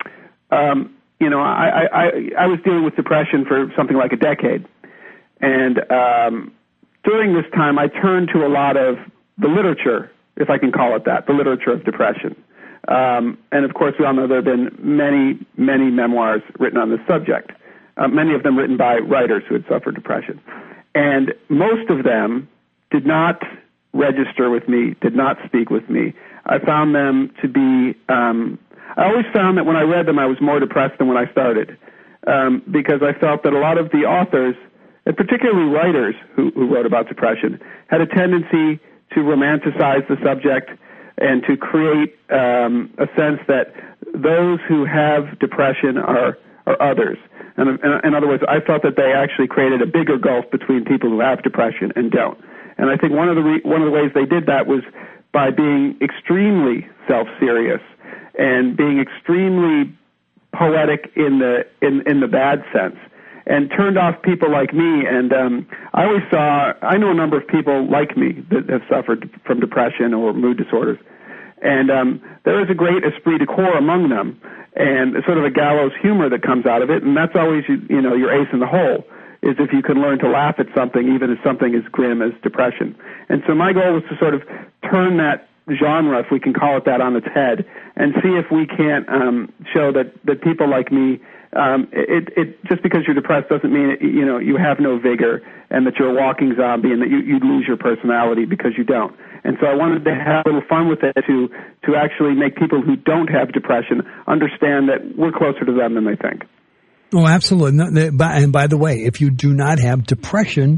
um, you know, I, I, I was dealing with depression for something like a decade. And um, during this time, I turned to a lot of the literature, if I can call it that, the literature of depression. Um, and, of course, we all know there have been many, many memoirs written on this subject, uh, many of them written by writers who had suffered depression. And most of them did not register with me, did not speak with me. I found them to be, um, I always found that when I read them, I was more depressed than when I started, um, because I felt that a lot of the authors, and particularly writers who, who wrote about depression, had a tendency to romanticize the subject and to create um, a sense that those who have depression are, are others. And in, in other words, I felt that they actually created a bigger gulf between people who have depression and don't. And I think one of the re- one of the ways they did that was by being extremely self-serious and being extremely poetic in the in, in the bad sense, and turned off people like me. And um, I always saw, I know a number of people like me that have suffered from depression or mood disorders, and um, there is a great esprit de corps among them, and sort of a gallows humor that comes out of it, and that's always, you, you know, your ace in the hole, is if you can learn to laugh at something, even as something as grim as depression. And so my goal was to sort of turn that genre, if we can call it that, on its head, and see if we can't um, show that, that people like me, um, it, it just because you're depressed doesn't mean, it, you know, you have no vigor and that you're a walking zombie and that you, you'd lose your personality, because you don't. And so I wanted to have a little fun with it to to actually make people who don't have depression understand that we're closer to them than they think. Oh, absolutely. No, they, by, and by the way, if you do not have depression,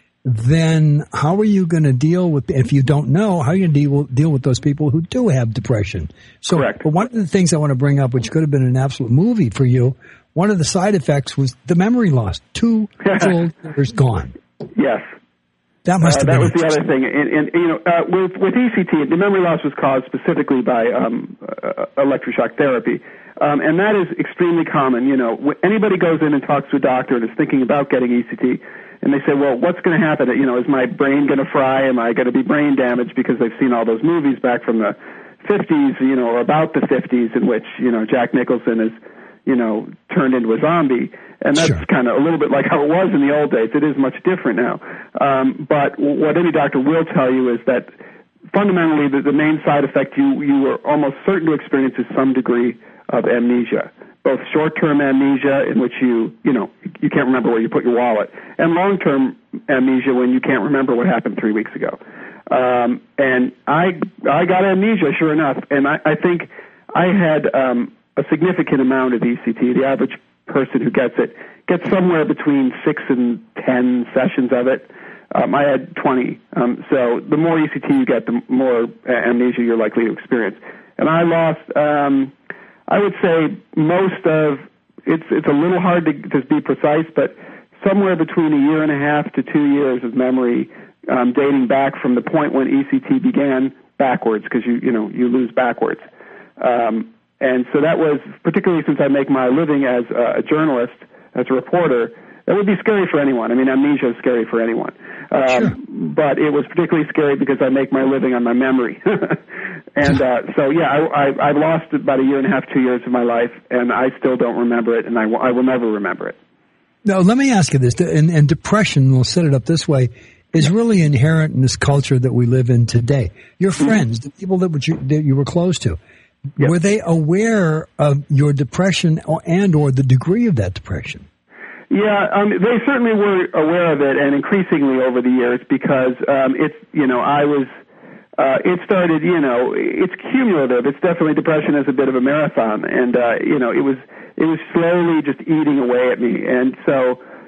then how are you going to deal with, if you don't know, how are you going to deal, deal with those people who do have depression? So, Correct. But one of the things I want to bring up, which could have been an absolute movie for you, one of the side effects was the memory loss. Two full years gone. Yes. That must have uh, that been was the other thing. And, and you know, uh, with, with E C T, the memory loss was caused specifically by um, uh, electroshock therapy. Um, and that is extremely common. You know, when anybody goes in and talks to a doctor and is thinking about getting E C T, and they say, well, what's going to happen? You know, is my brain going to fry? Am I going to be brain damaged? Because they've seen all those movies back from the fifties, you know, or about the fifties, in which, you know, Jack Nicholson is, you know, turned into a zombie. And that's sure. kind of a little bit like how it was in the old days. It is much different now. Um, but what any doctor will tell you is that fundamentally the, the main side effect you, you are almost certain to experience is some degree of amnesia, both short-term amnesia, in which you, you know, you can't remember where you put your wallet, and long-term amnesia when you can't remember what happened three weeks ago. Um, and I, I got amnesia, sure enough, and I, I think I had um, a significant amount of E C T. The average person who gets it gets somewhere between six and ten sessions of it. Um, I had twenty. Um, so the more E C T you get, the more amnesia you're likely to experience. And I lost, um, I would say most of, it's it's a little hard to, to be precise, but somewhere between a year and a half to two years of memory, um, dating back from the point when E C T began backwards, because you you know you lose backwards. Um, and so that was, particularly since I make my living as a, a journalist, as a reporter, that would be scary for anyone. I mean, amnesia is scary for anyone. Um, sure. But it was particularly scary because I make my living on my memory. and uh, so, yeah, I, I, I lost about a year and a half, two years of my life, and I still don't remember it, and I, w- I will never remember it. Now, let me ask you this, and, and depression, we'll set it up this way, is really inherent in this culture that we live in today. Your friends, mm-hmm. the people that you, that you were close to, yep. were they aware of your depression or, and or the degree of that depression? Yeah, um, they certainly were aware of it, and increasingly over the years, because um, it's, you know, I was, uh, it started, you know, it's cumulative. It's definitely, depression is a bit of a marathon, and, uh, you know, it was, it was slowly just eating away at me. And so,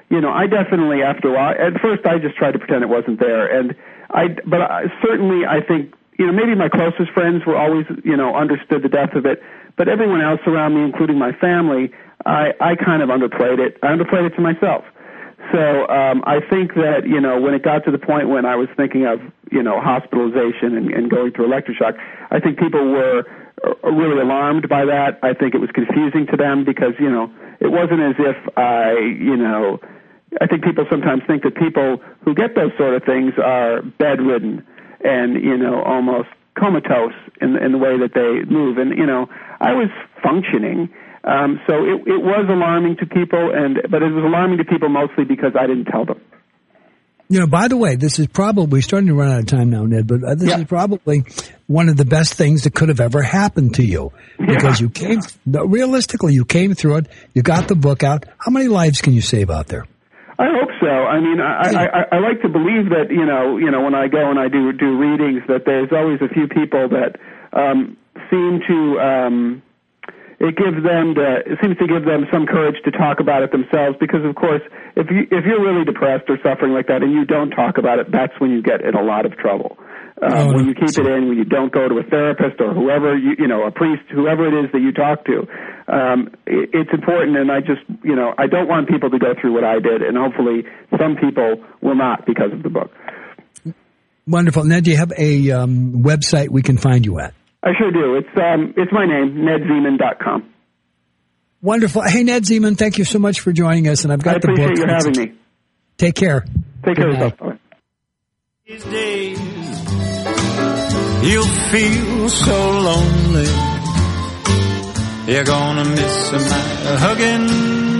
you know, I definitely, after a while, at first I just tried to pretend it wasn't there. And I, but I, certainly I think, you know, maybe my closest friends were always, you know, understood the depth of it. But everyone else around me, including my family, I, I kind of underplayed it. I underplayed it to myself. So um, I think that, you know, when it got to the point when I was thinking of, you know, hospitalization and, and going through electroshock, I think people were really alarmed by that. I think it was confusing to them because, you know, it wasn't as if I, you know, I think people sometimes think that people who get those sort of things are bedridden and, you know, almost comatose in, in the way that they move. And, you know, I was functioning. Um, so it, it was alarming to people, and but it was alarming to people mostly because I didn't tell them. You know, by the way, this is probably starting to run out of time now, Ned, but this yeah. is probably one of the best things that could have ever happened to you because yeah. you came, realistically, you came through it, you got the book out. How many lives can you save out there? I hope so. I mean, I, I, I, I like to believe that, you know, you know, when I go and I do, do readings, that there's always a few people that um, seem to, um, it gives them the, it seems to give them some courage to talk about it themselves because, of course, if you, if you're really depressed or suffering like that and you don't talk about it, that's when you get in a lot of trouble. Um, oh, when you keep it in, when you don't go to a therapist or whoever, you, you know, a priest, whoever it is that you talk to, um, it, it's important. And I just, you know, I don't want people to go through what I did, and hopefully some people will not because of the book. Wonderful. Ned, do you have a um, website we can find you at? I sure do. It's um, it's my name, ned zeman dot com. Wonderful. Hey, Ned Zeman, thank you so much for joining us, and I've got I the book. I appreciate you having me. Take care. Take care of yourself. These days, you'll feel so lonely. You're gonna miss my hugging.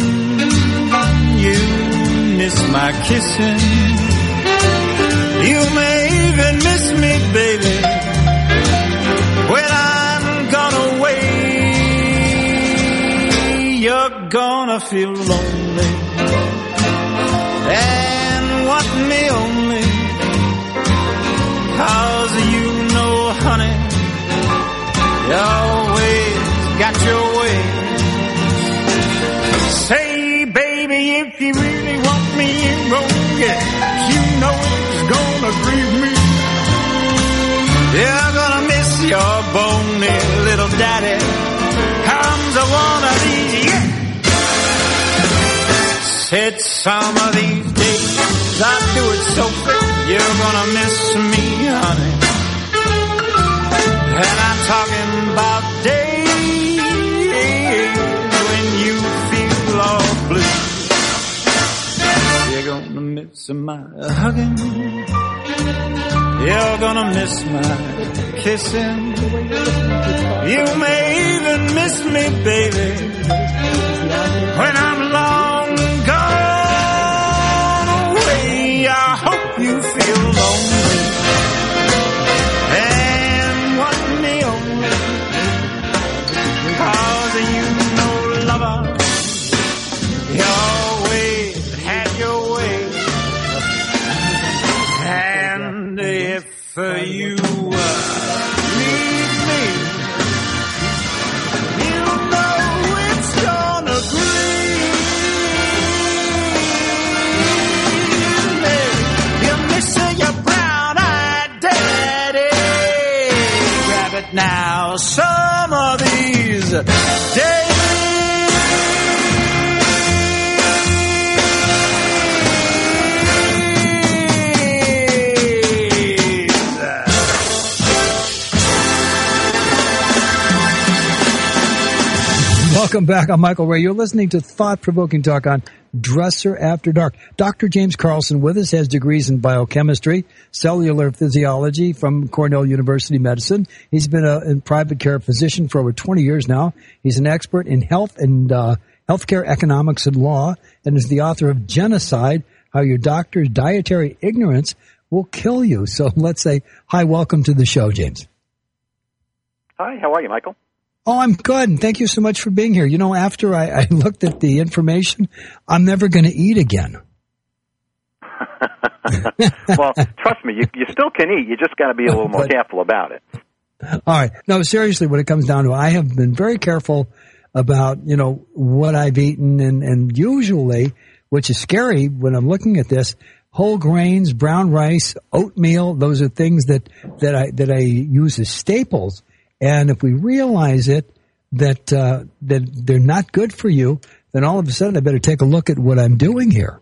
You miss my kissing. You may even miss me, baby, when I'm gone away. You're gonna feel lonely and want me only 'cause you know, honey, you always got your way. Say, baby, if you really want me, you won't get. You know it's gonna grieve me. You're gonna miss your bony little daddy. Comes a one of these, yeah. Said some of these days I do it so quick. You're gonna miss me, honey. And I'm talking about days when you feel all blue. You're gonna miss my hugging. You're gonna miss my kissing. You may even miss me, baby, when I'm long gone away. I hope you feel lonely and want me only 'cause you know, lover, you always had your way. And if uh, you uh, leave me, you know it's gonna grieve me. You're missing your brown-eyed daddy. Grab it now, some of these days. Welcome back. I'm Michael Ray. You're listening to Thought-Provoking Talk on Dresser After Dark. Doctor James Carlson with us has degrees in biochemistry, cellular physiology from Cornell University Medicine. He's been a, a private care physician for over twenty years now. He's an expert in health and uh, healthcare economics and law, and is the author of Genocide, How Your Doctor's Dietary Ignorance Will Kill You. So let's say, hi, welcome to the show, James. Hi, how are you, Michael? Oh, I'm good, and thank you so much for being here. You know, after I, I looked at the information, I'm never going to eat again. Well, trust me, you, you still can eat. You just got to be a little more but, careful about it. All right. No, seriously, what it comes down to, I have been very careful about, you know, what I've eaten, and, and usually which is scary when I'm looking at this. Whole grains, brown rice, oatmeal, those are things that, that I that I use as staples. And if we realize it, that uh, that they're not good for you, then all of a sudden I better take a look at what I'm doing here.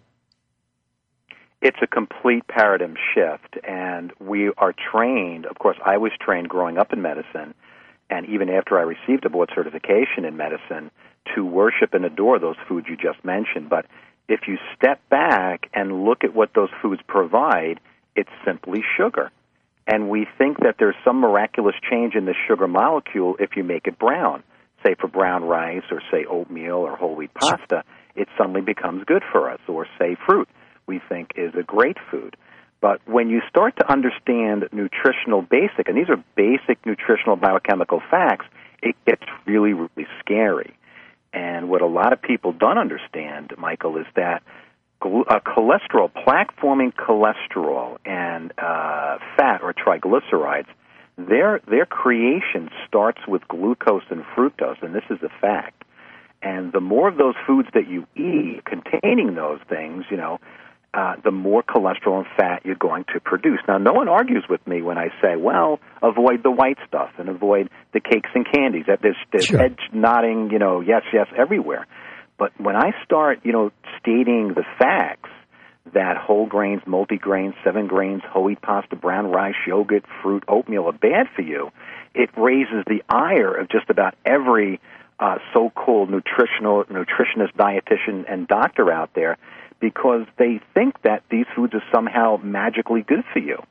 It's a complete paradigm shift, and we are trained. Of course, I was trained growing up in medicine, and even after I received a board certification in medicine, to worship and adore those foods you just mentioned. But if you step back and look at what those foods provide, it's simply sugar. And we think that there's some miraculous change in the sugar molecule if you make it brown. Say for brown rice or, say, oatmeal or whole wheat pasta, it suddenly becomes good for us. Or, say, fruit, we think is a great food. But when you start to understand nutritional basic, and these are basic nutritional biochemical facts, it gets really, really scary. And what a lot of people don't understand, Michael, is that glu- uh, cholesterol, plaque-forming cholesterol, and uh, fat or triglycerides, their their creation starts with glucose and fructose, and this is a fact. And the more of those foods that you eat containing those things, you know, uh, the more cholesterol and fat you're going to produce. Now, no one argues with me when I say, well, avoid the white stuff and avoid the cakes and candies. There's, there's Sure. head nodding, you know, yes, yes, everywhere. But when I start, you know, stating the facts that whole grains, multigrains, seven grains, whole wheat pasta, brown rice, yogurt, fruit, oatmeal are bad for you, it raises the ire of just about every uh, so-called nutritional, nutritionist, dietitian, and doctor out there, because they think that these foods are somehow magically good for you.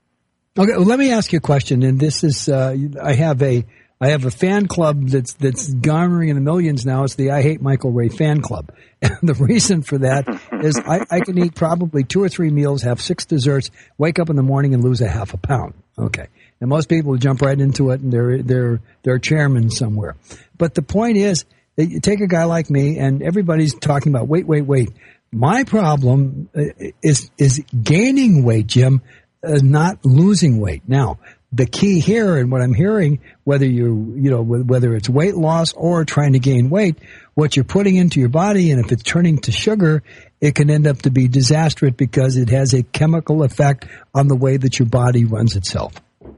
Okay, well, let me ask you a question, and this is uh, I have a I have a fan club that's that's garnering in the millions now. It's the I Hate Michael Ray fan club, and the reason for that is I, I can eat probably two or three meals, have six desserts, wake up in the morning and lose a half a pound. Okay, and most people jump right into it, and they're they're they're chairman somewhere. But the point is, that you take a guy like me, and everybody's talking about wait, wait, wait. My problem is is gaining weight, Jim, uh, not losing weight. Now, the key here, and what I'm hearing, whether you you know whether it's weight loss or trying to gain weight, what you're putting into your body, and if it's turning to sugar, it can end up to be disastrous because it has a chemical effect on the way that your body runs itself.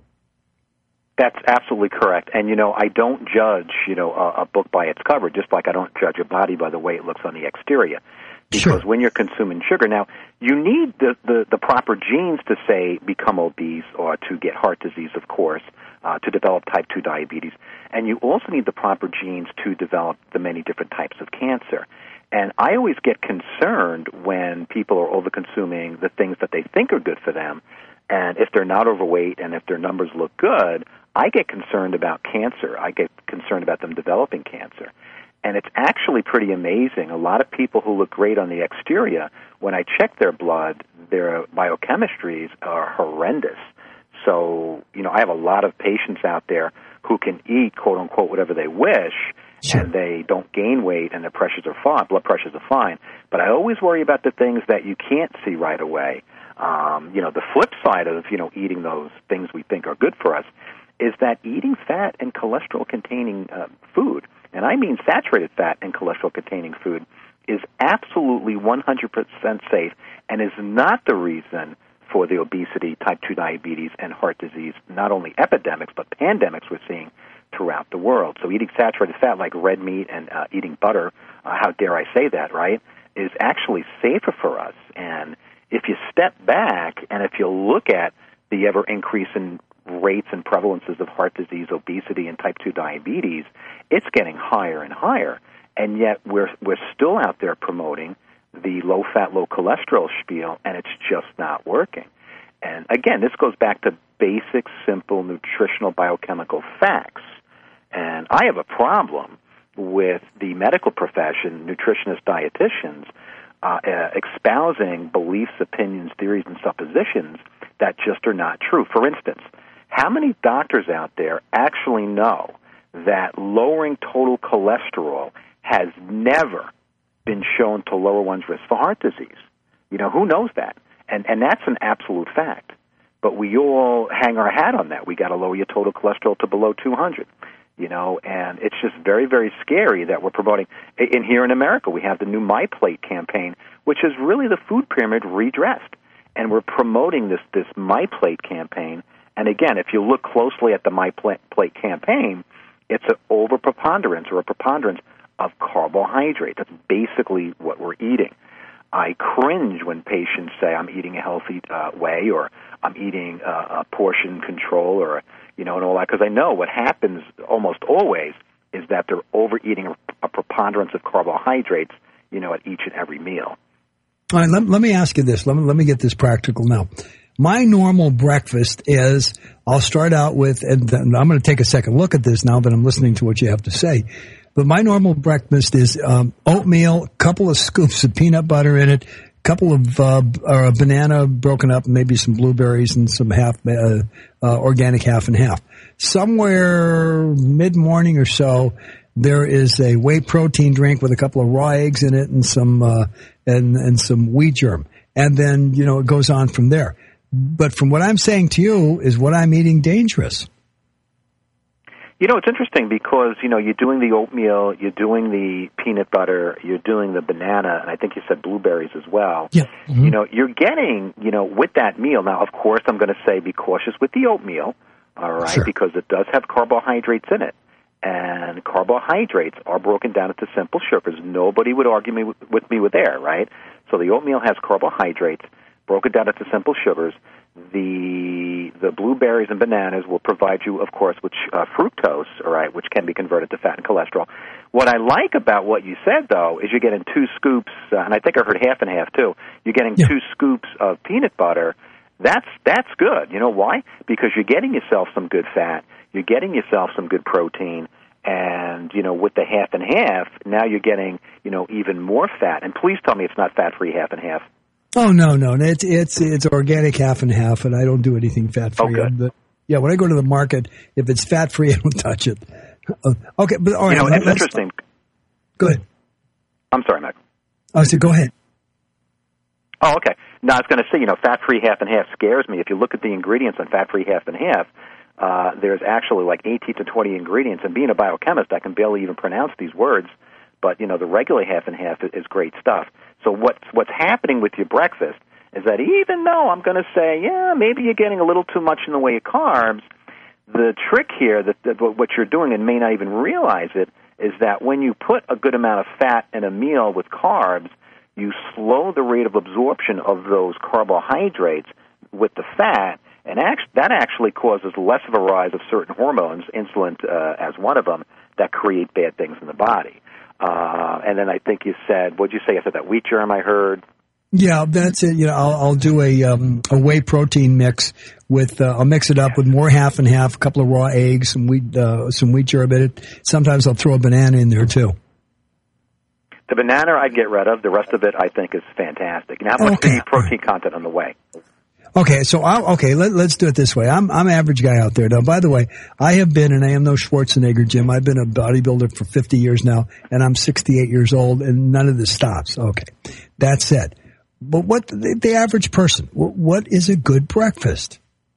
That's absolutely correct. And, you know, I don't judge, you know, a, a book by its cover, just like I don't judge a body by the way it looks on the exterior. Because Sure. when you're consuming sugar, now, you need the, the, the proper genes to, say, become obese or to get heart disease, of course, uh, to develop type two diabetes. And you also need the proper genes to develop the many different types of cancer. And I always get concerned when people are over-consuming the things that they think are good for them. And if they're not overweight and if their numbers look good, I get concerned about cancer. I get concerned about them developing cancer. And it's actually pretty amazing. A lot of people who look great on the exterior, when I check their blood, their biochemistries are horrendous. So, you know, I have a lot of patients out there who can eat, quote-unquote, whatever they wish, Sure. and they don't gain weight and their pressures are fine, blood pressures are fine. But I always worry about the things that you can't see right away. Um, you know, the flip side of, you know, eating those things we think are good for us is that eating fat and cholesterol-containing uh, food, and I mean saturated fat and cholesterol-containing food, is absolutely one hundred percent safe and is not the reason for the obesity, type two diabetes, and heart disease, not only epidemics, but pandemics we're seeing throughout the world. So eating saturated fat like red meat and uh, eating butter, uh, how dare I say that, right, is actually safer for us. And if you step back and if you look at the ever-increasing rates and prevalences of heart disease, obesity, and type two diabetes, it's getting higher and higher. And yet we're we're still out there promoting the low-fat, low-cholesterol spiel, and it's just not working. And again, this goes back to basic, simple nutritional biochemical facts. And I have a problem with the medical profession, nutritionists, dietitians, uh, uh, espousing beliefs, opinions, theories, and suppositions that just are not true. For instance, how many doctors out there actually know that lowering total cholesterol has never been shown to lower one's risk for heart disease? You know, who knows that? And and that's an absolute fact. But we all hang our hat on that. We got to lower your total cholesterol to below two hundred. you know, and it's just very, very scary that we're promoting. In here in America, we have the new My Plate campaign, which is really the food pyramid redressed, and we're promoting this this My Plate campaign. And again, if you look closely at the My Plate campaign, it's an overpreponderance or a preponderance of carbohydrate. That's basically what we're eating. I cringe when patients say I'm eating a healthy uh, way, or I'm eating uh, a portion control, or you know, and all that, because I know what happens almost always is that they're overeating a, a preponderance of carbohydrates, you know, at each and every meal. All right, let, let me ask you this. Let me let me get this practical now. My normal breakfast is, I'll start out with, and I'm going to take a second look at this now that I'm listening to what you have to say. But my normal breakfast is um, oatmeal, a couple of scoops of peanut butter in it, a couple of uh, or a banana broken up, maybe some blueberries and some half uh, uh, organic half and half. Somewhere mid-morning or so, there is a whey protein drink with a couple of raw eggs in it and some uh, and and some wheat germ, and then you know it goes on from there. But from what I'm saying to you, is what I'm eating dangerous? You know, it's interesting because, you know, you're doing the oatmeal, you're doing the peanut butter, you're doing the banana, and I think you said blueberries as well. Yeah. Mm-hmm. You know, you're getting, you know, with that meal. Now, of course, I'm going to say be cautious with the oatmeal, all right, sure. because it does have carbohydrates in it. And carbohydrates are broken down into simple sugars. Nobody would argue me with, with me with there, right? So the oatmeal has carbohydrates broken down into simple sugars. The the blueberries and bananas will provide you, of course, with uh, fructose, all right, which can be converted to fat and cholesterol. What I like about what you said, though, is you're getting two scoops, uh, and I think I heard half and half, too. You're getting yeah. two scoops of peanut butter. That's that's good. You know why? Because you're getting yourself some good fat. You're getting yourself some good protein. And, you know, with the half and half, now you're getting, you know, even more fat. And please tell me it's not fat-free half and half. Oh, no, no. It's it's it's organic half and half, and I don't do anything fat-free. Oh, but, yeah, when I go to the market, if it's fat-free, I don't touch it. Uh, okay, but all right. You know, it's interesting. Go ahead. I'm sorry, Michael. Oh, so go ahead. Oh, okay. No, I was going to say, you know, fat-free half and half scares me. If you look at the ingredients on fat-free half and half, uh, there's actually like eighteen to twenty ingredients. And being a biochemist, I can barely even pronounce these words. But, you know, the regular half and half is great stuff. So what's, what's happening with your breakfast is that even though I'm going to say, yeah, maybe you're getting a little too much in the way of carbs, the trick here, that, that what you're doing and may not even realize it, is that when you put a good amount of fat in a meal with carbs, you slow the rate of absorption of those carbohydrates with the fat, and act- that actually causes less of a rise of certain hormones, insulin uh, as one of them, that create bad things in the body. Uh, and then I think you said, what did you say? I said that wheat germ I heard. Yeah, that's it. You know, I'll, I'll do a um, a whey protein mix with. Uh, I'll mix it up with more half and half, a couple of raw eggs, some wheat, uh, some wheat germ in it. Sometimes I'll throw a banana in there too. The banana I'd get rid of. The rest of it I think is fantastic. Now, what's okay. the protein content on the whey? Okay, so I'll, okay, let, let's do it this way. I'm I'm an average guy out there. Now, by the way, I have been, and I am no Schwarzenegger, Jim. I've been a bodybuilder for fifty years now, and I'm sixty-eight years old, and none of this stops. Okay, that said, but what the, the average person? What, what is a good breakfast?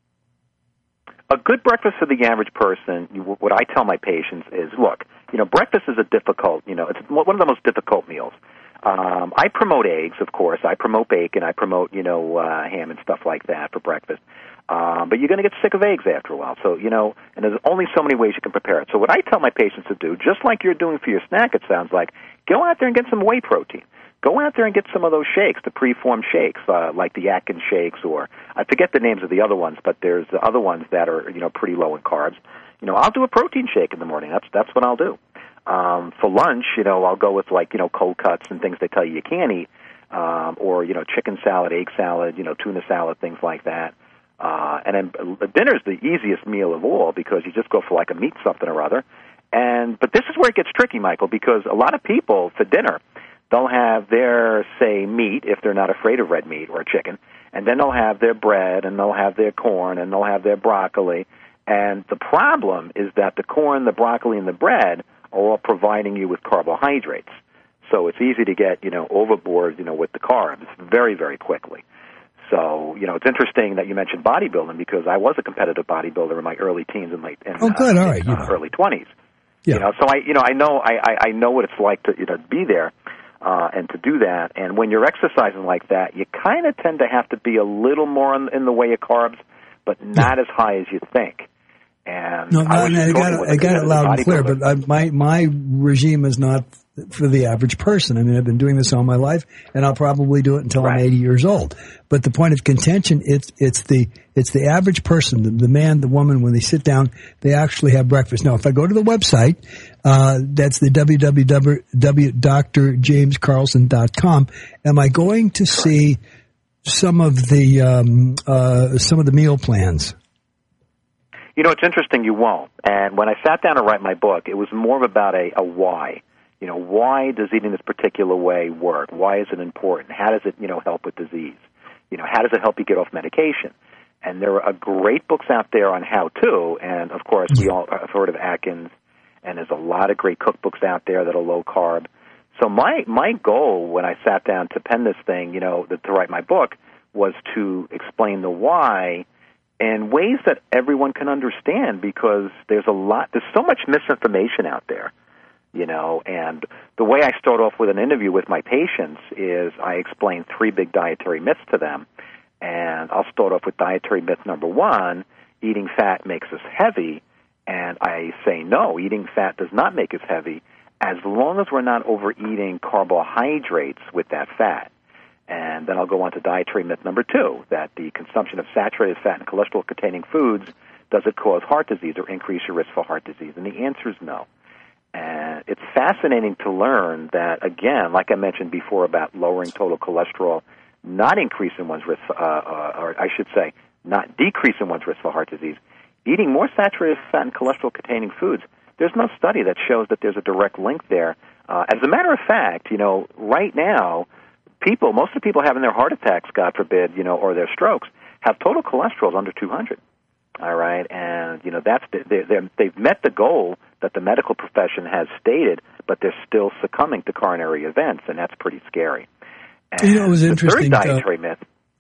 A good breakfast for the average person, you, what I tell my patients is, look, you know, breakfast is a difficult, you know, it's one of the most difficult meals. Um, I promote eggs, of course. I promote bacon. I promote, you know, uh, ham and stuff like that for breakfast. Um, but you're going to get sick of eggs after a while. So, you know, and there's only so many ways you can prepare it. So what I tell my patients to do, just like you're doing for your snack, it sounds like, go out there and get some whey protein. Go out there and get some of those shakes, the preformed shakes, uh, like the Atkins shakes, or I forget the names of the other ones, but there's the other ones that are, you know, pretty low in carbs. You know, I'll do a protein shake in the morning. That's that's what I'll do. Um, for lunch, you know, I'll go with, like, you know, cold cuts and things they tell you you can't eat, um, or, you know, chicken salad, egg salad, you know, tuna salad, things like that. Uh, and then dinner's the easiest meal of all because you just go for, like, a meat something or other. And but this is where it gets tricky, Michael, because a lot of people, for dinner, they'll have their, say, meat, if they're not afraid of red meat or chicken, and then they'll have their bread, and they'll have their corn, and they'll have their broccoli. And the problem is that the corn, the broccoli, and the bread are all providing you with carbohydrates. So it's easy to get, you know, overboard, you know, with the carbs very, very quickly. So, you know, it's interesting that you mentioned bodybuilding because I was a competitive bodybuilder in my early teens and late and, oh, good. uh, All right. uh, early twenties. Yeah. You know, so I, you know, I know, I, I, I know what it's like to, you know, be there uh, and to do that. And when you're exercising like that, you kind of tend to have to be a little more in, in the way of carbs, but not yeah. as high as you think. And no, I, I, I got it, I got it loud and clear, but I, my my regime is not for the average person. I mean, I've been doing this all my life, and I'll probably do it until right. I'm eighty years old. But the point of contention, it's it's the it's the average person, the, the man, the woman, when they sit down, they actually have breakfast. Now, if I go to the website, uh, that's the w w w dot dr james carlson dot com. Am I going to see some of the um, uh, some of the meal plans? You know, it's interesting, you won't. And when I sat down to write my book, it was more about a, a why. You know, why does eating this particular way work? Why is it important? How does it, you know, help with disease? You know, how does it help you get off medication? And there are great books out there on how to, and of course we all have heard of Atkins, and there's a lot of great cookbooks out there that are low carb. So my, my goal when I sat down to pen this thing, you know, to write my book, was to explain the why in ways that everyone can understand, because there's a lot, there's so much misinformation out there, you know, and the way I start off with an interview with my patients is I explain three big dietary myths to them, and I'll start off with dietary myth number one, eating fat makes us heavy, and I say no, eating fat does not make us heavy as long as we're not overeating carbohydrates with that fat. And then I'll go on to dietary myth number two, that the consumption of saturated fat and cholesterol-containing foods, does it cause heart disease or increase your risk for heart disease? And the answer is no. And it's fascinating to learn that, again, like I mentioned before about lowering total cholesterol, not increasing one's risk, uh, uh, or I should say, not decreasing one's risk for heart disease, eating more saturated fat and cholesterol-containing foods, there's no study that shows that there's a direct link there. Uh, as a matter of fact, you know, right now, people, most of the people having their heart attacks, God forbid, you know, or their strokes, have total cholesterol under two hundred. All right, and you know that's they they've met the goal that the medical profession has stated, but they're still succumbing to coronary events, and that's pretty scary. And you know, it was interesting. The third dietary uh, myth.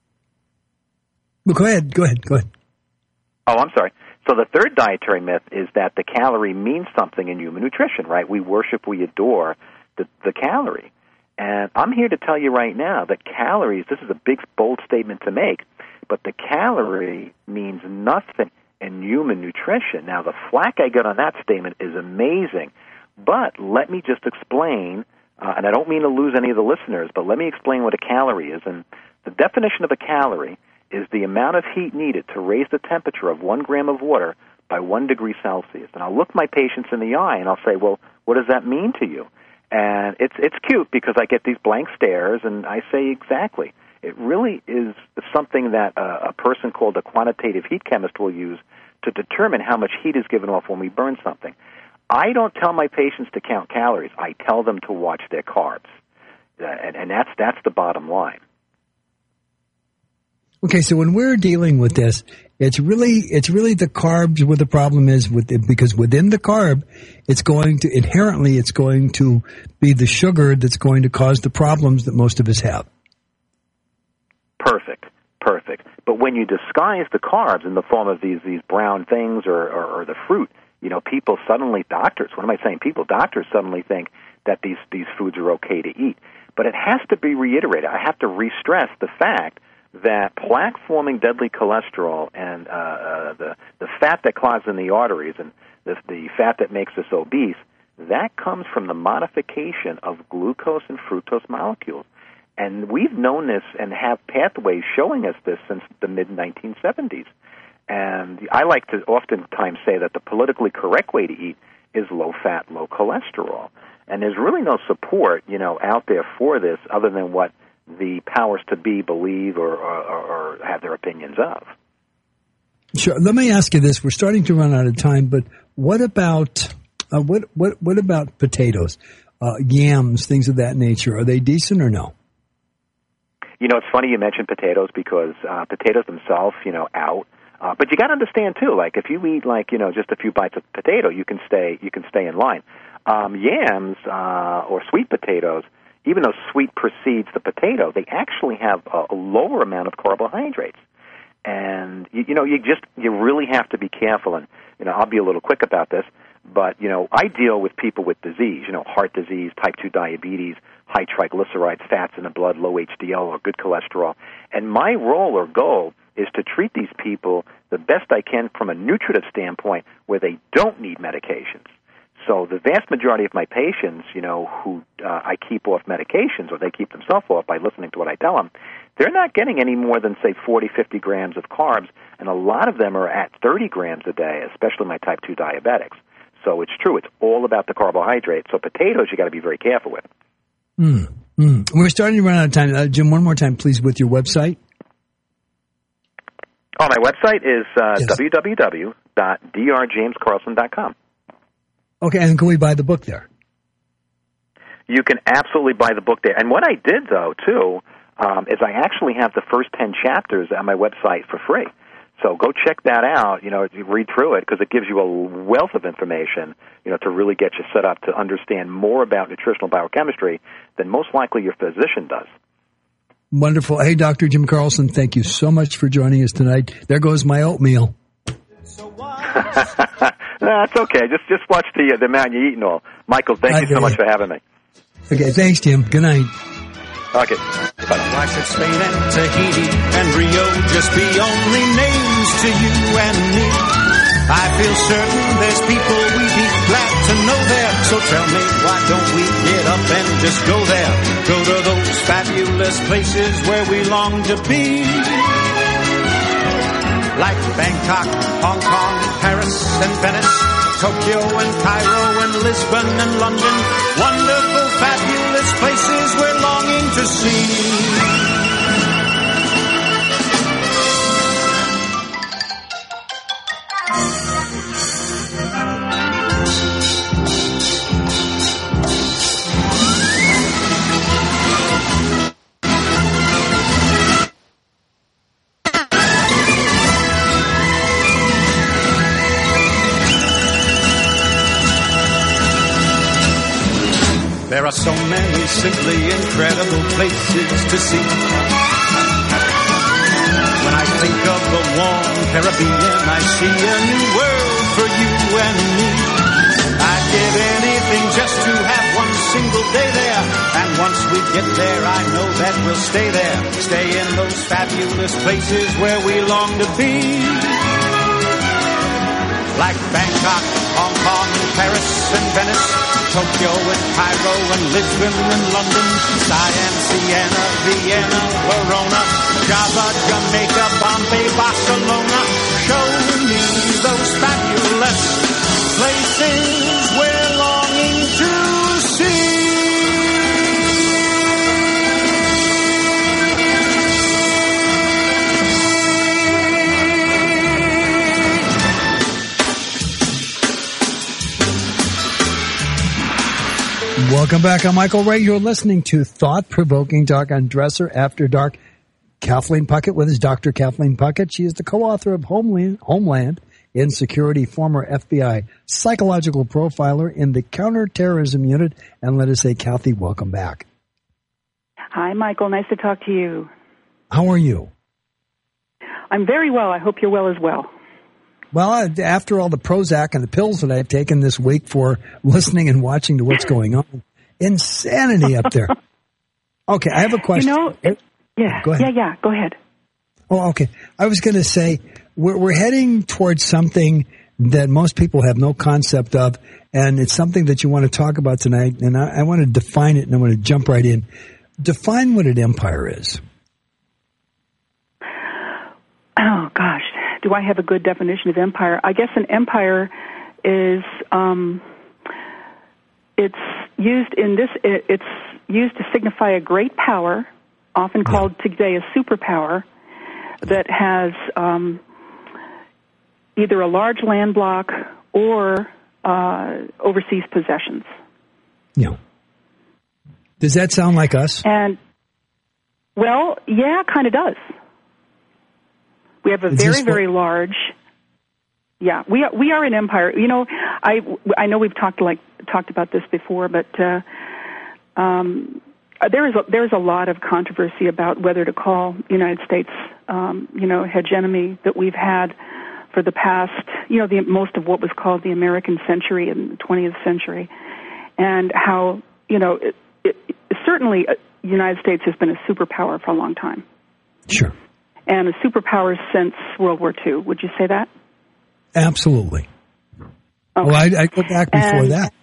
Well, go ahead, go ahead, go ahead. Oh, I'm sorry. So the third dietary myth is that the calorie means something in human nutrition, right? We worship, we adore the the calorie. And I'm here to tell you right now that calories, this is a big, bold statement to make, but the calorie means nothing in human nutrition. Now, the flack I get on that statement is amazing, but let me just explain, uh, and I don't mean to lose any of the listeners, but let me explain what a calorie is. And the definition of a calorie is the amount of heat needed to raise the temperature of one gram of water by one degree Celsius. And I'll look my patients in the eye and I'll say, well, what does that mean to you? And it's it's cute because I get these blank stares, and I say exactly. It really is something that a, a person called a quantitative heat chemist will use to determine how much heat is given off when we burn something. I don't tell my patients to count calories. I tell them to watch their carbs, uh, and, and that's that's the bottom line. Okay, so when we're dealing with this, it's really it's really the carbs where the problem is with it, because within the carb, it's going to inherently it's going to be the sugar that's going to cause the problems that most of us have. Perfect, perfect. But when you disguise the carbs in the form of these these brown things or, or, or the fruit, you know, people suddenly doctors. What am I saying? People doctors suddenly think that these these foods are okay to eat. But it has to be reiterated. I have to re-stress the fact that plaque-forming deadly cholesterol and uh, uh, the the fat that clogs in the arteries and the, the fat that makes us obese, that comes from the modification of glucose and fructose molecules. And we've known this and have pathways showing us this since the mid nineteen seventies. And I like to oftentimes say that the politically correct way to eat is low-fat, low cholesterol. And there's really no support, you know, out there for this other than what the powers to be believe or, or, or have their opinions of. Sure. Let me ask you this. We're starting to run out of time, but what about uh, what what what about potatoes, uh, yams, things of that nature? Are they decent or no? You know, it's funny you mentioned potatoes because uh, potatoes themselves, you know, out. Uh, but you got to understand too. Like if you eat like you know just a few bites of potato, you can stay you can stay in line. Um, yams uh, or sweet potatoes, even though sweet precedes the potato, they actually have a, a lower amount of carbohydrates. And, you, you know, you just, you really have to be careful. And, you know, I'll be a little quick about this. But, you know, I deal with people with disease, you know, heart disease, type two diabetes, high triglycerides, fats in the blood, low H D L or good cholesterol. And my role or goal is to treat these people the best I can from a nutritive standpoint where they don't need medications. So the vast majority of my patients, you know, who uh, I keep off medications or they keep themselves off by listening to what I tell them, they're not getting any more than, say, forty, fifty grams of carbs, and a lot of them are at thirty grams a day, especially my type two diabetics. So it's true. It's all about the carbohydrates. So potatoes you got to be very careful with. Mm, mm. We're starting to run out of time. Uh, Jim, one more time, please, with your website. Oh, my website is uh, yes. w w w dot d r james carlson dot com. Okay, and can we buy the book there? You can absolutely buy the book there. And what I did, though, too, um, is I actually have the first ten chapters on my website for free. So go check that out, you know, read through it, because it gives you a wealth of information, you know, to really get you set up to understand more about nutritional biochemistry than most likely your physician does. Wonderful. Hey, Doctor Jim Carlson, thank you so much for joining us tonight. There goes my oatmeal. No, it's okay. Just just watch the uh, the amount you eat and all. Michael, thank you so much for having me. Okay, thanks, Jim. Good night. Okay. Bye. Why should Spain and Tahiti and Rio just be only names to you and me? I feel certain there's people we'd be glad to know there. So tell me, why don't we get up and just go there? Go to those fabulous places where we long to be. Like Bangkok, Hong Kong, Paris and Venice, Tokyo and Cairo and Lisbon and London. Wonderful, fabulous places we're longing to see. There are so many simply incredible places to see. When I think of the warm Caribbean, I see a new world for you and me. I'd give anything just to have one single day there. And once we get there, I know that we'll stay there. Stay in those fabulous places where we long to be. Like Bangkok, Hong Kong, Paris and Venice, Tokyo and Cairo and Lisbon and London, Siam, Siena, Vienna, Verona, Java, Jamaica, Bombay, Barcelona. Show me those fabulous places we're longing to see. Welcome back. I'm Michael Ray. You're listening to Thought-Provoking Talk on Dresser After Dark. Kathleen Puckett with us, Doctor Kathleen Puckett. She is the co-author of Homeland, Homeland Insecurity, former F B I psychological profiler in the Counterterrorism Unit. And let us say, Kathy, welcome back. Hi, Michael. Nice to talk to you. How are you? I'm very well. I hope you're well as well. Well, after all the Prozac and the pills that I've taken this week for listening and watching to what's going on, insanity up there. Okay, I have a question. You know, yeah, go ahead. yeah, yeah, go ahead. Oh, okay. I was going to say, we're, we're heading towards something that most people have no concept of, and it's something that you want to talk about tonight, and I, I want to define it, and I want to jump right in. Define what an empire is. Oh, gosh. Do I have a good definition of empire? I guess an empire is, um, it's used in this, it, it's used to signify a great power, often called yeah. today a superpower, that has um, either a large land block or uh, overseas possessions. Yeah. Does that sound like us? And, well, yeah, kind of does. We have a Is very, what... very large. Yeah, we are, we are an empire. You know, I, I know we've talked like talked about this before, but uh, um, there is a, there is a lot of controversy about whether to call the United States, um, you know, hegemony that we've had for the past, you know, the most of what was called the American century in the twentieth century, and how, you know, it, it, certainly uh, the United States has been a superpower for a long time. Sure. And a superpower since World War Two. Would you say that? Absolutely. Okay. Well, I, I go back before and, that.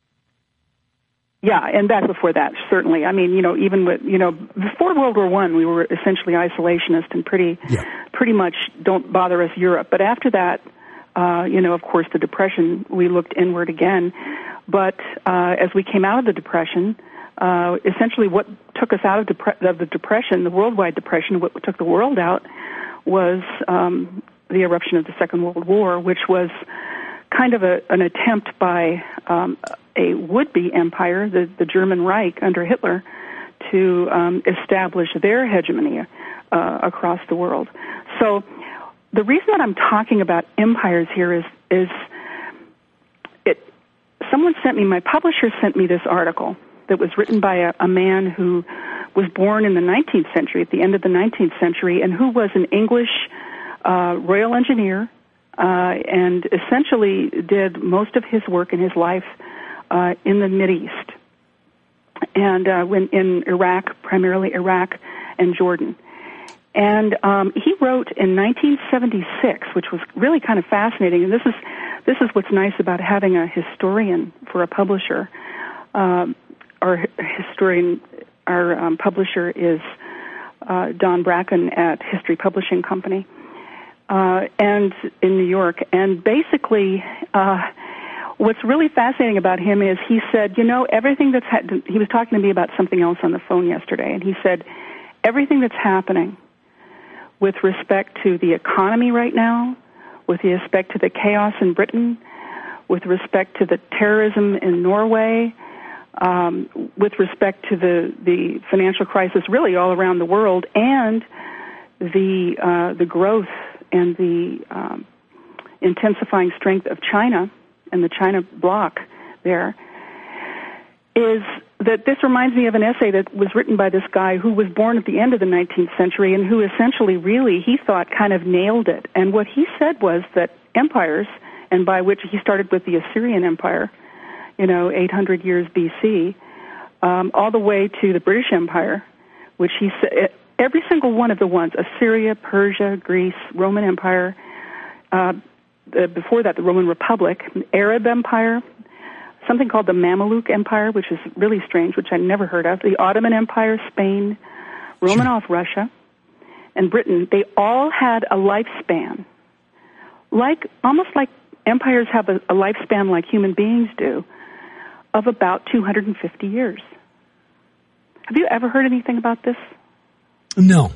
Yeah, and back before that, certainly. I mean, you know, even with, you know, before World War One, we were essentially isolationist and pretty, yeah. pretty much don't bother us Europe. But after that, uh, you know, of course, the Depression, we looked inward again. But uh, as we came out of the Depression, uh, essentially what took us out of, depre- of the Depression, the worldwide Depression, what took the world out was um, the eruption of the Second World War, which was kind of a, an attempt by um, a would-be empire, the, the German Reich under Hitler, to um, establish their hegemony uh, across the world. So the reason that I'm talking about empires here is, is it. Someone sent me, my publisher sent me this article that was written by a, a man who was born in the nineteenth century, at the end of the nineteenth century, and who was an English uh, royal engineer, Uh, and essentially did most of his work in his life uh, in the Mideast, and uh, when in Iraq, primarily Iraq and Jordan. And um, he wrote in nineteen seventy-six, which was really kind of fascinating. And this is this is what's nice about having a historian for a publisher. Um, our historian, our um, publisher is uh, Don Bracken at History Publishing Company. Uh, and in New York. And basically, uh, what's really fascinating about him is he said, you know, everything that's, ha- he was talking to me about something else on the phone yesterday, and he said, everything that's happening with respect to the economy right now, with respect to the chaos in Britain, with respect to the terrorism in Norway, um, with respect to the, the financial crisis really all around the world, and the, uh, the growth and the um, intensifying strength of China and the China bloc there, is that this reminds me of an essay that was written by this guy who was born at the end of the nineteenth century and who essentially really, he thought, kind of nailed it. And what he said was that empires, and by which he started with the Assyrian Empire, you know, eight hundred years B C, um, all the way to the British Empire, which he said, every single one of the ones, Assyria, Persia, Greece, Roman Empire, uh, the, before that the Roman Republic, Arab Empire, something called the Mamluk Empire, which is really strange, which I never heard of, the Ottoman Empire, Spain, Romanov Russia, and Britain, they all had a lifespan, like almost like empires have a, a lifespan like human beings do, of about two hundred fifty years. Have you ever heard anything about this? No.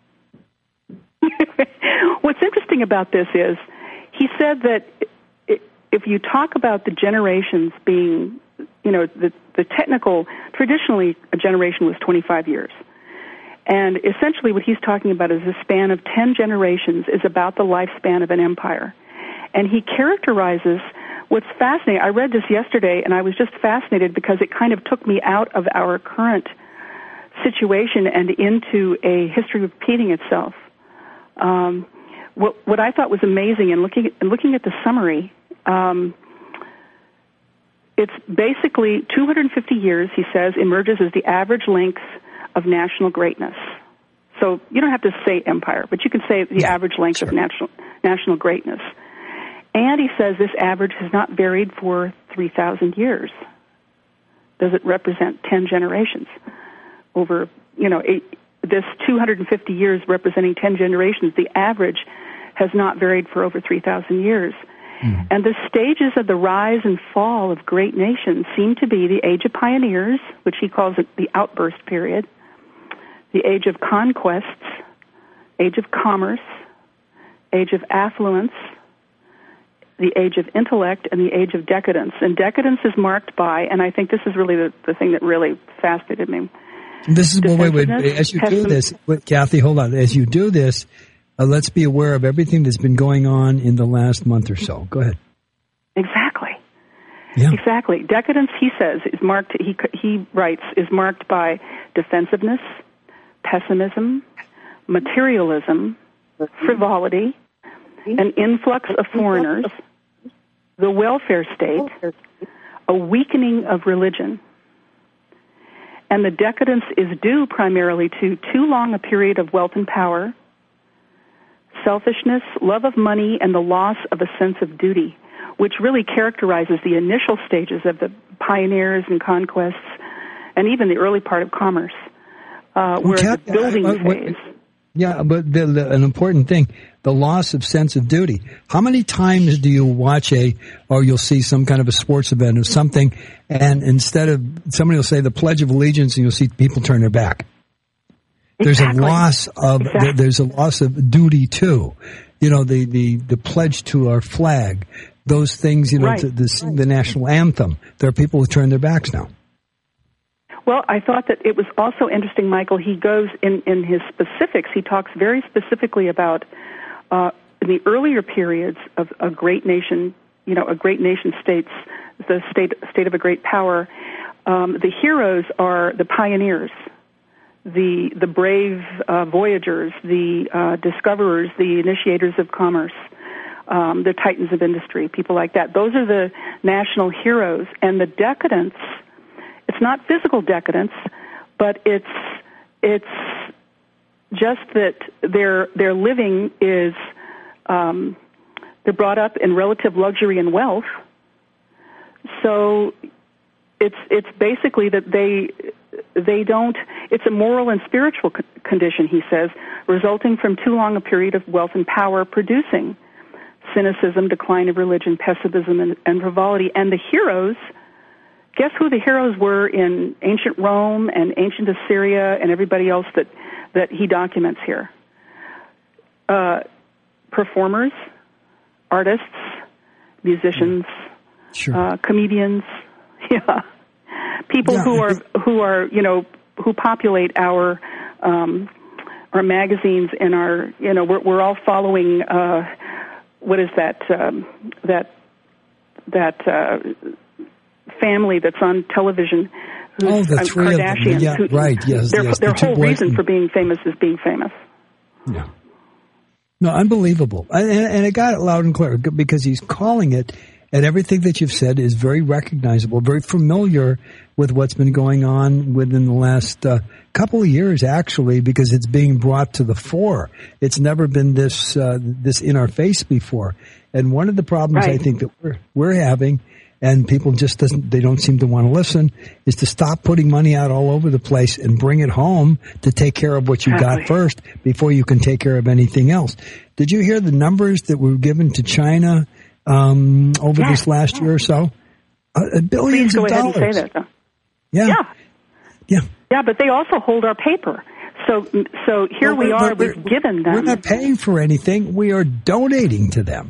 What's interesting about this is he said that if you talk about the generations being, you know, the, the technical, traditionally a generation was twenty-five years. And essentially what he's talking about is a span of ten generations is about the lifespan of an empire. And he characterizes what's fascinating. I read this yesterday and I was just fascinated because it kind of took me out of our current situation and into a history repeating itself. Um, what, what I thought was amazing, and looking at, looking at the summary, um, it's basically two hundred fifty years, he says, emerges as the average length of national greatness. So you don't have to say empire, but you can say the yeah, average length sure. of national national greatness. And he says this average has not varied for three thousand years. Does it represent ten generations? Over, you know, eight, this two hundred fifty years representing ten generations, the average has not varied for over three thousand years. Mm. And the stages of the rise and fall of great nations seem to be the age of pioneers, which he calls it the outburst period, the age of conquests, age of commerce, age of affluence, the age of intellect, and the age of decadence. And decadence is marked by, and I think this is really the, the thing that really fascinated me, This is well, wait, wait. As you do this, wait, Kathy, hold on. As you do this, uh, let's be aware of everything that's been going on in the last month or so. Go ahead. Exactly. Yeah. Exactly. Decadence, he says, is marked. He he writes is marked by defensiveness, pessimism, materialism, frivolity, an influx of foreigners, the welfare state, a weakening of religion. And the decadence is due primarily to too long a period of wealth and power, selfishness, love of money, and the loss of a sense of duty, which really characterizes the initial stages of the pioneers and conquests, and even the early part of commerce, uh, where well, the building I, I, phase. Yeah, but the, the, an important thing, the loss of sense of duty. How many times do you watch a, or you'll see some kind of a sports event or something, and instead of, somebody will say the Pledge of Allegiance, and you'll see people turn their back. There's exactly. a loss of, exactly. there's a loss of duty too. You know, the, the, the pledge to our flag, those things, you know, right. to, to sing the national anthem. There are people who turn their backs now. Well, I thought that it was also interesting, Michael. He goes in, in his specifics. He talks very specifically about uh, in the earlier periods of a great nation, you know, a great nation states, the state state of a great power. Um, the heroes are the pioneers, the the brave uh, voyagers, the uh, discoverers, the initiators of commerce, um, the titans of industry, people like that. Those are the national heroes, and the decadence. It's not physical decadence, but it's it's just that their their living is um, they're brought up in relative luxury and wealth. So it's it's basically that they they don't. It's a moral and spiritual co- condition, he says, resulting from too long a period of wealth and power, producing cynicism, decline of religion, pessimism, and, and frivolity. And the heroes. Guess who the heroes were in ancient Rome and ancient Assyria and everybody else that, that he documents here? Uh, performers, artists, musicians, sure. uh, comedians, yeah, people yeah, who are it, who are you know who populate our um, our magazines and our you know we're, we're all following uh, what is that um, that that. Uh, family that's on television who's oh, the uh, three Kardashians. of them. Yeah, who, right, yes, their, yes. Their the whole reason for being famous is being famous. Yeah. No, unbelievable. And, and it got it loud and clear because he's calling it, and everything that you've said is very recognizable, very familiar with what's been going on within the last uh, couple of years, actually, because it's being brought to the fore. It's never been this uh, this in our face before. And one of the problems right. I think that we're we're having, and people just doesn't, they don't seem to want to listen, is to stop putting money out all over the place and bring it home to take care of what you exactly. got first before you can take care of anything else. Did you hear the numbers that were given to China um, over yes. this last year or so? Uh, billions Please go of ahead dollars. and say that, though. Yeah. Yeah. Yeah. Yeah, but they also hold our paper. So, so here well, we are, we've given them. We're not paying for anything. We are donating to them.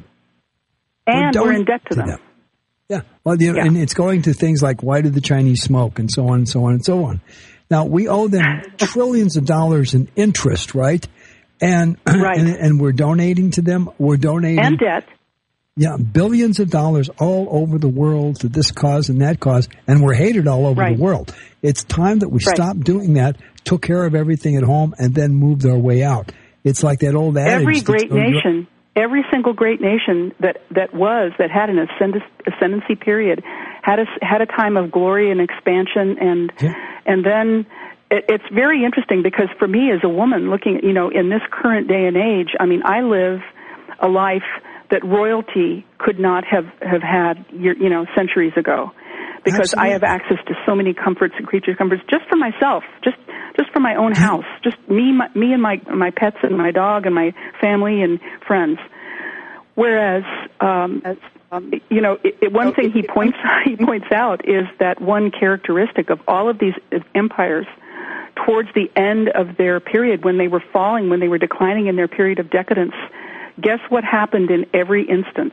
And we're, we're in debt to, to them. them. Yeah, well, you know, yeah. and it's going to things like why do the Chinese smoke and so on and so on and so on. Now, we owe them trillions of dollars in interest, right? And, right. and and we're donating to them. We're donating. And debt. Yeah, billions of dollars all over the world to this cause and that cause, and we're hated all over right. the world. It's time that we right. stop doing that, took care of everything at home, and then moved our way out. It's like that old adage. Every great nation... Every single great nation that, that was, that had an ascend- ascendancy period, had a, had a time of glory and expansion, and yeah. and then it, it's very interesting because for me as a woman looking, you know, in this current day and age, I mean, I live a life that royalty could not have, have had, you know, centuries ago. Because Absolutely. I have access to so many comforts and creature comforts just for myself, just just for my own house, just me, my, me and my my pets and my dog and my family and friends. Whereas, um, as, um, you know, it, it, one thing he points he points out is that one characteristic of all of these empires, towards the end of their period, when they were falling, when they were declining in their period of decadence, guess what happened in every instance?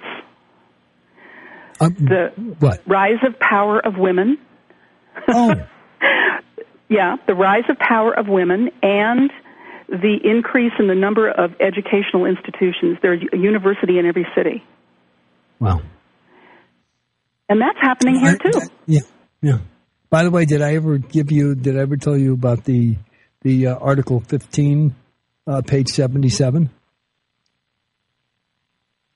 Um, the what? rise of power of women. Oh. Yeah, the rise of power of women and the increase in the number of educational institutions. There's a university in every city. Wow. And that's happening here, too. I, yeah, yeah. By the way, did I ever give you, did I ever tell you about the the uh, Article fifteen, uh, page seventy-seven?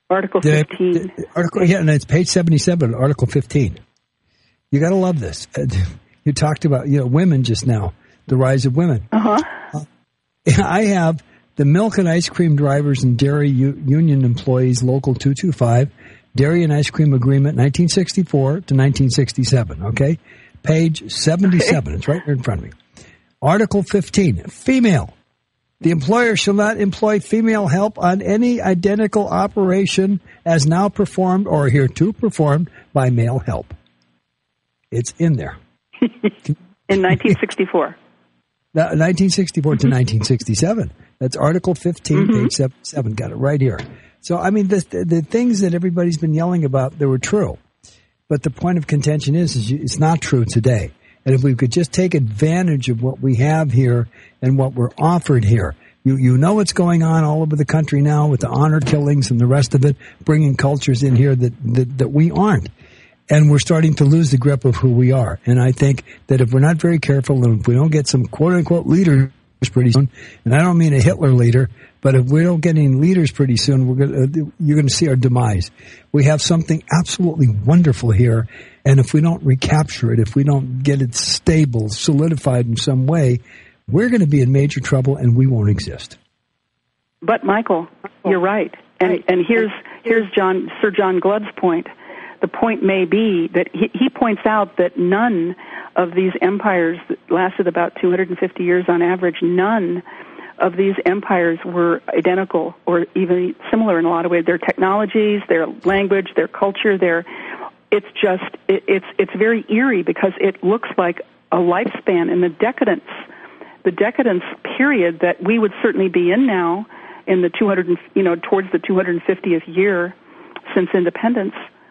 Article fifteen. The, the article, yeah, and it's page seventy-seven, Article fifteen. You got to love this. You talked about, you know, women just now, the rise of women. Uh-huh. Uh, I have the Milk and Ice Cream Drivers and Dairy U- Union Employees Local two twenty-five, Dairy and Ice Cream Agreement nineteen sixty-four to nineteen sixty-seven, okay? Page seventy-seven. Okay. It's right here in front of me. Article fifteen, female. The employer shall not employ female help on any identical operation as now performed or hereto performed by male help. It's in there. In nineteen sixty-four. nineteen sixty-four to nineteen sixty-seven. That's Article fifteen, mm-hmm. page seventy-seven. Got it right here. So, I mean, the, the, the things that everybody's been yelling about, they were true. But the point of contention is, is you, it's not true today. And if we could just take advantage of what we have here and what we're offered here. You, you know what's going on all over the country now with the honor killings and the rest of it, bringing cultures in here that, that, that we aren't. And we're starting to lose the grip of who we are. And I think that if we're not very careful and if we don't get some quote-unquote leaders pretty soon, and I don't mean a Hitler leader, but if we don't get any leaders pretty soon, we're gonna, uh, you're going to see our demise. We have something absolutely wonderful here, and if we don't recapture it, if we don't get it stable, solidified in some way, we're going to be in major trouble and we won't exist. But, Michael, you're right. And, and here's, here's John, Sir John Glubb's point. The point may be that he, he points out that none of these empires that lasted about two hundred fifty years on average, none of these empires were identical or even similar in a lot of ways. Their technologies, their language, their culture, their it's just it, it's it's very eerie because it looks like a lifespan in the decadence, the decadence period that we would certainly be in now in the two hundred, you know, towards the two hundred fiftieth year since independence.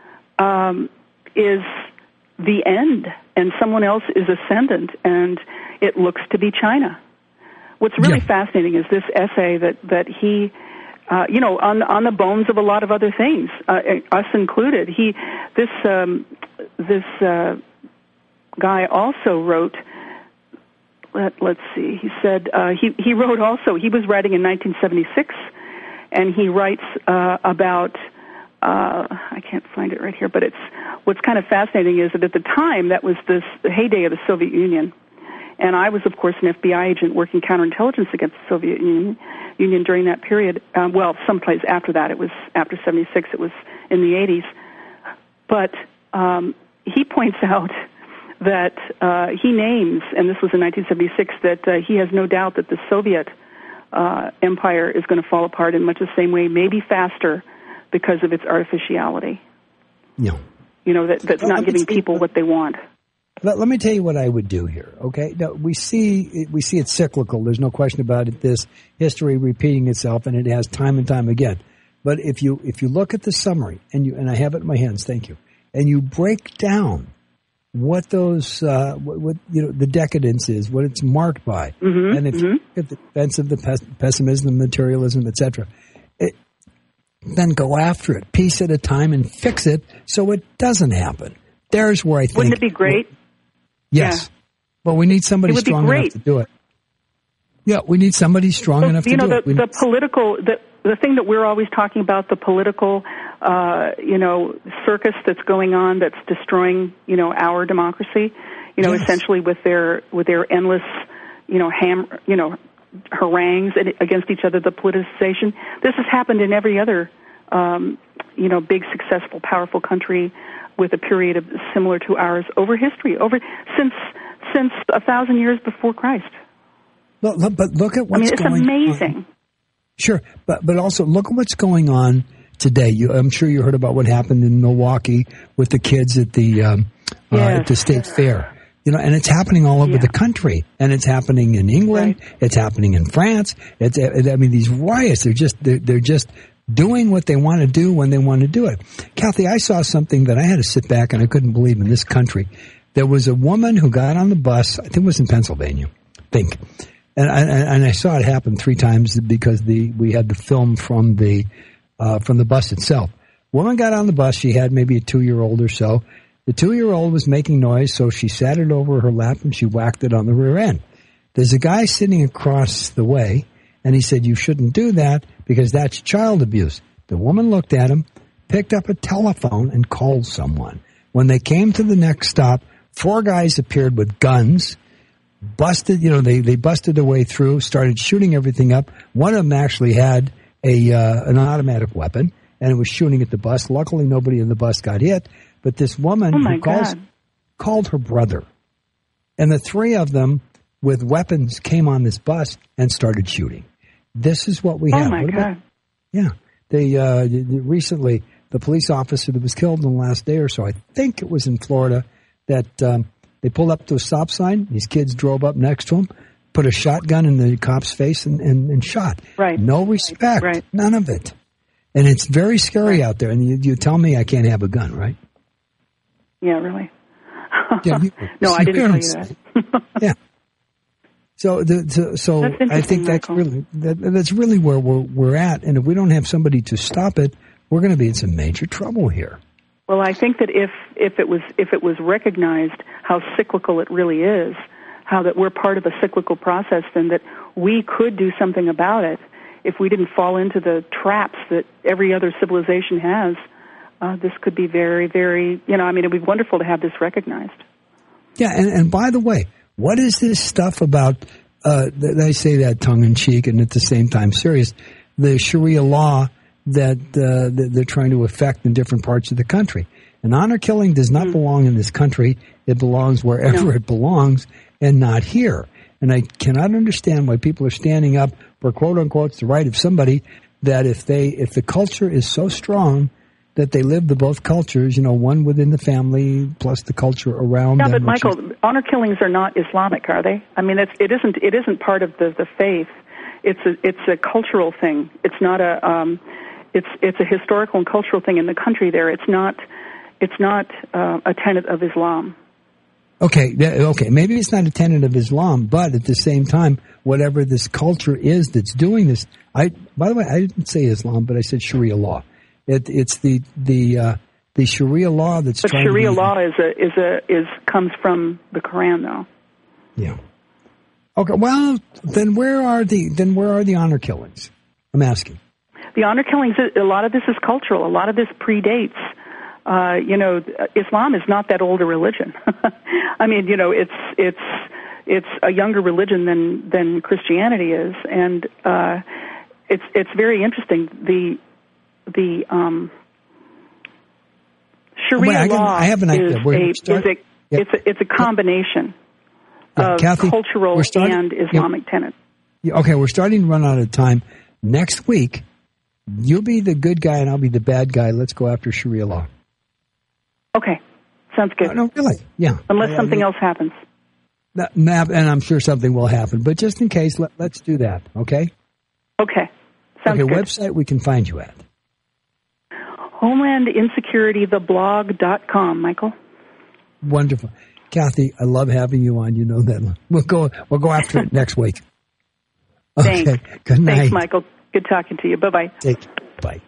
Um, is the end, and someone else is ascendant, and it looks to be China. What's really yeah. fascinating is this essay that that he, uh, you know, on on the bones of a lot of other things, uh, us included. He, this um, this uh, guy also wrote. Let, let's see. He said uh, he he wrote also. He was writing in nineteen seventy-six, and he writes uh, about. Uh, I can't find it right here, but it's what's kind of fascinating is that at the time that was this, the heyday of the Soviet Union, and I was, of course, an F B I agent working counterintelligence against the Soviet Union, Union during that period. Um, well, someplace after that, it was after seventy-six, it was in the eighties. But um, he points out that uh, he names, and this was in nineteen seventy-six, that uh, he has no doubt that the Soviet uh, empire is going to fall apart in much the same way, maybe faster, because of its artificiality. Yeah. You know, that, that's well, not giving people what they want. Let, let me tell you what I would do here, okay? Now, we see we see it's cyclical. There's no question about it. This history repeating itself, and it has time and time again. But if you if you look at the summary, and you and I have it in my hands, thank you, and you break down what those, uh, what, what you know, the decadence is, what it's marked by, mm-hmm, and if mm-hmm. you look at the defense of the pes- pessimism, the materialism, et cetera, it, then go after it, piece at a time, and fix it so it doesn't happen. There's where I think... Wouldn't it be great? Yes. Yeah. But we need somebody strong enough to do it. Yeah, we need somebody strong well, enough to you know, do the, it. The political... The, the thing that we're always talking about, the political, uh, you know, circus that's going on that's destroying, you know, our democracy, you know, yes. essentially with their with their endless, you know, ham, you know, harangues against each other, the politicization. This has happened in every other, um, you know, big, successful, powerful country with a period of similar to ours over history, over since since a thousand years before Christ. But, but look at what's I mean, it's going amazing. on. Sure, but but also look at what's going on today. You, I'm sure you heard about what happened in Milwaukee with the kids at the um, yes. uh, at the state fair. You know, and it's happening all over yeah. the country, and it's happening in England. Right. It's happening in France. It's I mean, these riots. They're just they're, they're just doing what they want to do when they want to do it. Kathy, I saw something that I had to sit back and I couldn't believe in this country. There was a woman who got on the bus. I think it was in Pennsylvania. I think. And I, and I saw it happen three times because the we had the film from the uh, from the bus itself. Woman got on the bus. She had maybe a two-year-old or so. The two-year-old was making noise, so she sat it over her lap and she whacked it on the rear end. There's a guy sitting across the way, and he said, "You shouldn't do that because that's child abuse." The woman looked at him, picked up a telephone, and called someone. When they came to the next stop, four guys appeared with guns, busted, you know, they, they busted their way through, started shooting everything up. One of them actually had a uh, an automatic weapon, and it was shooting at the bus. Luckily, nobody in the bus got hit, but this woman oh my who calls, God. called her brother. And the three of them with weapons came on this bus and started shooting. This is what we oh have. My what God. about, yeah. They uh, recently, the police officer that was killed in the last day or so, I think it was in Florida, that um, they pulled up to a stop sign. These kids drove up next to him, put a shotgun in the cop's face and, and, and shot. Right. No respect. Right. None of it. And it's very scary out there. And you, you tell me I can't have a gun, right? Yeah, really. Yeah, you, no, I didn't tell you that. Yeah. So, the, so, so I think that's Michael. really that, that's really where we're we're at. And if we don't have somebody to stop it, we're going to be in some major trouble here. Well, I think that if if it was if it was recognized how cyclical it really is, how that we're part of a cyclical process, then that we could do something about it if we didn't fall into the traps that every other civilization has. Uh, this could be very, very, you know, I mean, it would be wonderful to have this recognized. Yeah, and, and by the way, what is this stuff about, uh, I say that tongue-in-cheek and at the same time serious, the Sharia law that, uh, that they're trying to affect in different parts of the country? And honor killing does not mm. belong in this country. It belongs wherever no. it belongs and not here. And I cannot understand why people are standing up for, quote-unquote, the right of somebody that if they if the culture is so strong that they live the both cultures, you know, one within the family plus the culture around yeah, them. Yeah, but Michael, is, honor killings are not Islamic, are they? I mean, it's, it isn't. It isn't part of the, the faith. It's a it's a cultural thing. It's not a. Um, it's it's a historical and cultural thing in the country. There, it's not. It's not uh, a tenet of Islam. Okay, okay. Maybe it's not a tenet of Islam, but at the same time, whatever this culture is that's doing this, I. By the way, I didn't say Islam, but I said Sharia law. It, it's the the uh, the Sharia law that's. But trying Sharia to be, law is a is a is comes from the Quran, though. Yeah. Okay. Well, then where are the then where are the honor killings? I'm asking. The honor killings. A lot of this is cultural. A lot of this predates. Uh, you know, Islam is not that old a religion. I mean, you know, it's it's it's a younger religion than than Christianity is, and uh, it's it's very interesting. The The um, Sharia well, I can, law I have an is, idea. a, is start, a, yeah. it's a it's a combination yeah, of Kathy, cultural starting, and Islamic yeah, tenets. Yeah, okay, we're starting to run out of time. Next week, you'll be the good guy and I'll be the bad guy. Let's go after Sharia law. Okay, sounds good. No, no really, yeah. Unless I, something I, else happens. That map, and I'm sure something will happen. But just in case, let, let's do that. Okay. Okay, sounds okay, good. website we can find you at. Homeland Insecurity The Blog dot com, Michael. Wonderful, Kathy. I love having you on. You know that. We'll go. We'll go after it next week. Okay. Thanks. Good night. Thanks, Michael. Good talking to you. Bye bye. Take care. Bye.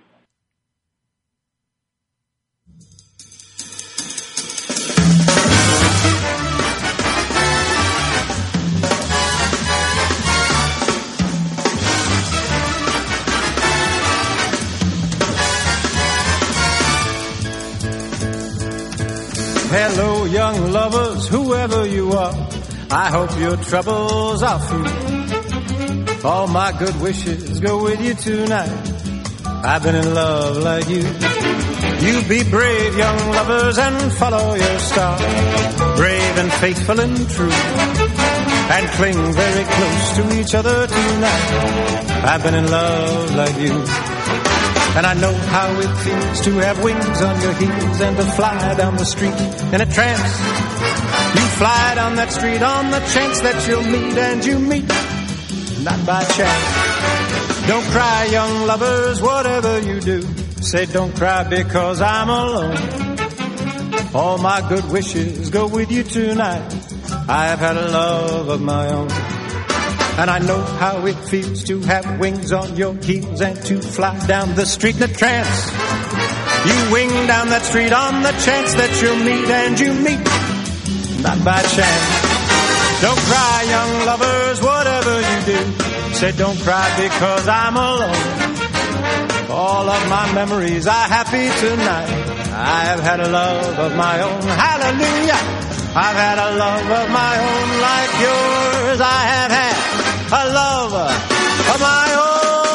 Hello, young lovers, whoever you are. I hope your troubles are few. All my good wishes go with you tonight. I've been in love like you. You be brave, young lovers, and follow your star. Brave and faithful and true. And cling very close to each other tonight. I've been in love like you. And I know how it feels to have wings on your heels and to fly down the street in a trance. You fly down that street on the chance that you'll meet, and you meet, not by chance. Don't cry, young lovers, whatever you do. Say don't cry because I'm alone. All my good wishes go with you tonight. I have had a love of my own. And I know how it feels to have wings on your heels and to fly down the street in a trance. You wing down that street on the chance that you'll meet, and you meet, not by chance. Don't cry, young lovers, whatever you do. Say don't cry because I'm alone. All of my memories are happy tonight. I have had a love of my own. Hallelujah. I've had a love of my own like yours. I have had a love of my own.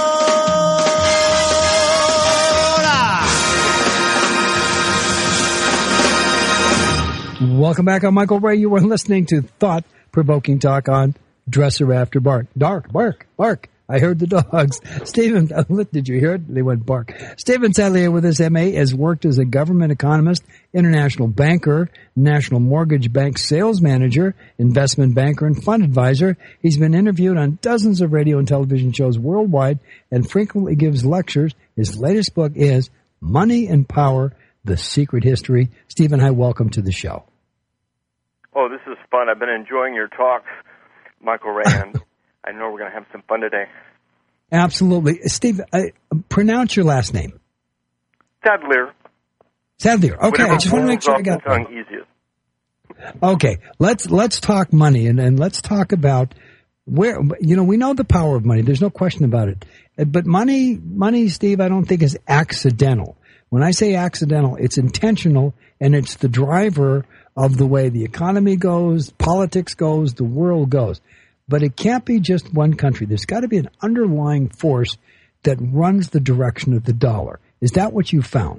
Welcome back. I'm Michael Ray. You are listening to Thought Provoking Talk on Dresser After Bark. Dark, bark, bark. I heard the dogs. Stephen, did you hear it? They went bark. Stephen Sadlier with his M A has worked as a government economist, international banker, national mortgage bank sales manager, investment banker, and fund advisor. He's been interviewed on dozens of radio and television shows worldwide and frequently gives lectures. His latest book is Money and Power, The Secret History. Stephen, hi, welcome to the show. Oh, this is fun. I've been enjoying your talks, Michael Ray, and I know we're going to have some fun today. Absolutely. Steve, uh, pronounce your last name. Sadlier. Sadlier. Okay, Whatever I just want to make sure I got tongue easiest. Okay, let's let's talk money, and, and let's talk about where, you know, we know the power of money. There's no question about it. But money, money, Steve, I don't think is accidental. When I say accidental, it's intentional, and it's the driver of the way the economy goes, politics goes, the world goes. But it can't be just one country. There's got to be an underlying force that runs the direction of the dollar. Is that what you found?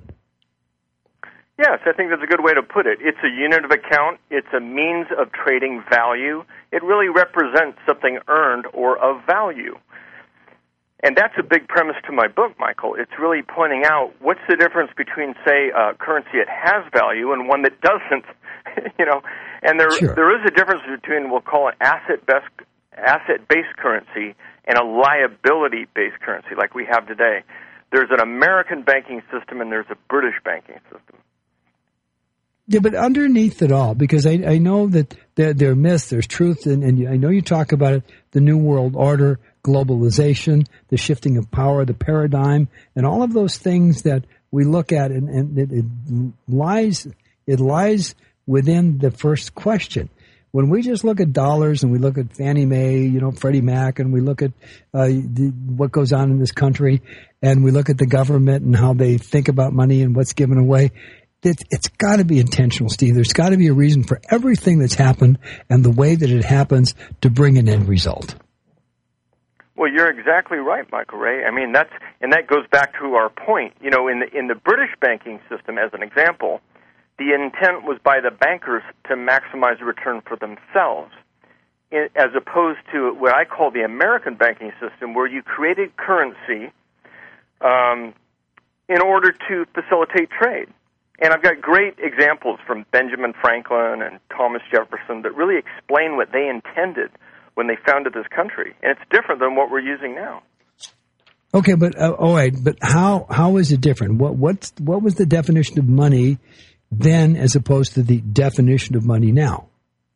Yes, I think that's a good way to put it. It's a unit of account. It's a means of trading value. It really represents something earned or of value. And that's a big premise to my book, Michael. It's really pointing out what's the difference between, say, a currency that has value and one that doesn't. you know, and there sure. there is a difference between, we'll call it asset-based asset-based currency and a liability-based currency like we have today. There's an American banking system and there's a British banking system. Yeah, but underneath it all, because I, I know that there, there are myths, there's truth, and, and I know you talk about it, the New World Order, globalization, the shifting of power, the paradigm, and all of those things that we look at, and, and it, it lies it lies within the first question. When we just look at dollars and we look at Fannie Mae, you know, Freddie Mac, and we look at uh, the, what goes on in this country, and we look at the government and how they think about money and what's given away, it, it's got to be intentional, Steve. There's got to be a reason for everything that's happened and the way that it happens to bring an end result. Well, you're exactly right, Michael Ray. I mean, that's and that goes back to our point. You know, in the in the British banking system, as an example, the intent was by the bankers to maximize return for themselves, as opposed to what I call the American banking system, where you created currency um, in order to facilitate trade. And I've got great examples from Benjamin Franklin and Thomas Jefferson that really explain what they intended when they founded this country. And it's different than what we're using now. Okay, but uh, all right, but how how is it different? What what's, what was the definition of money then as opposed to the definition of money now?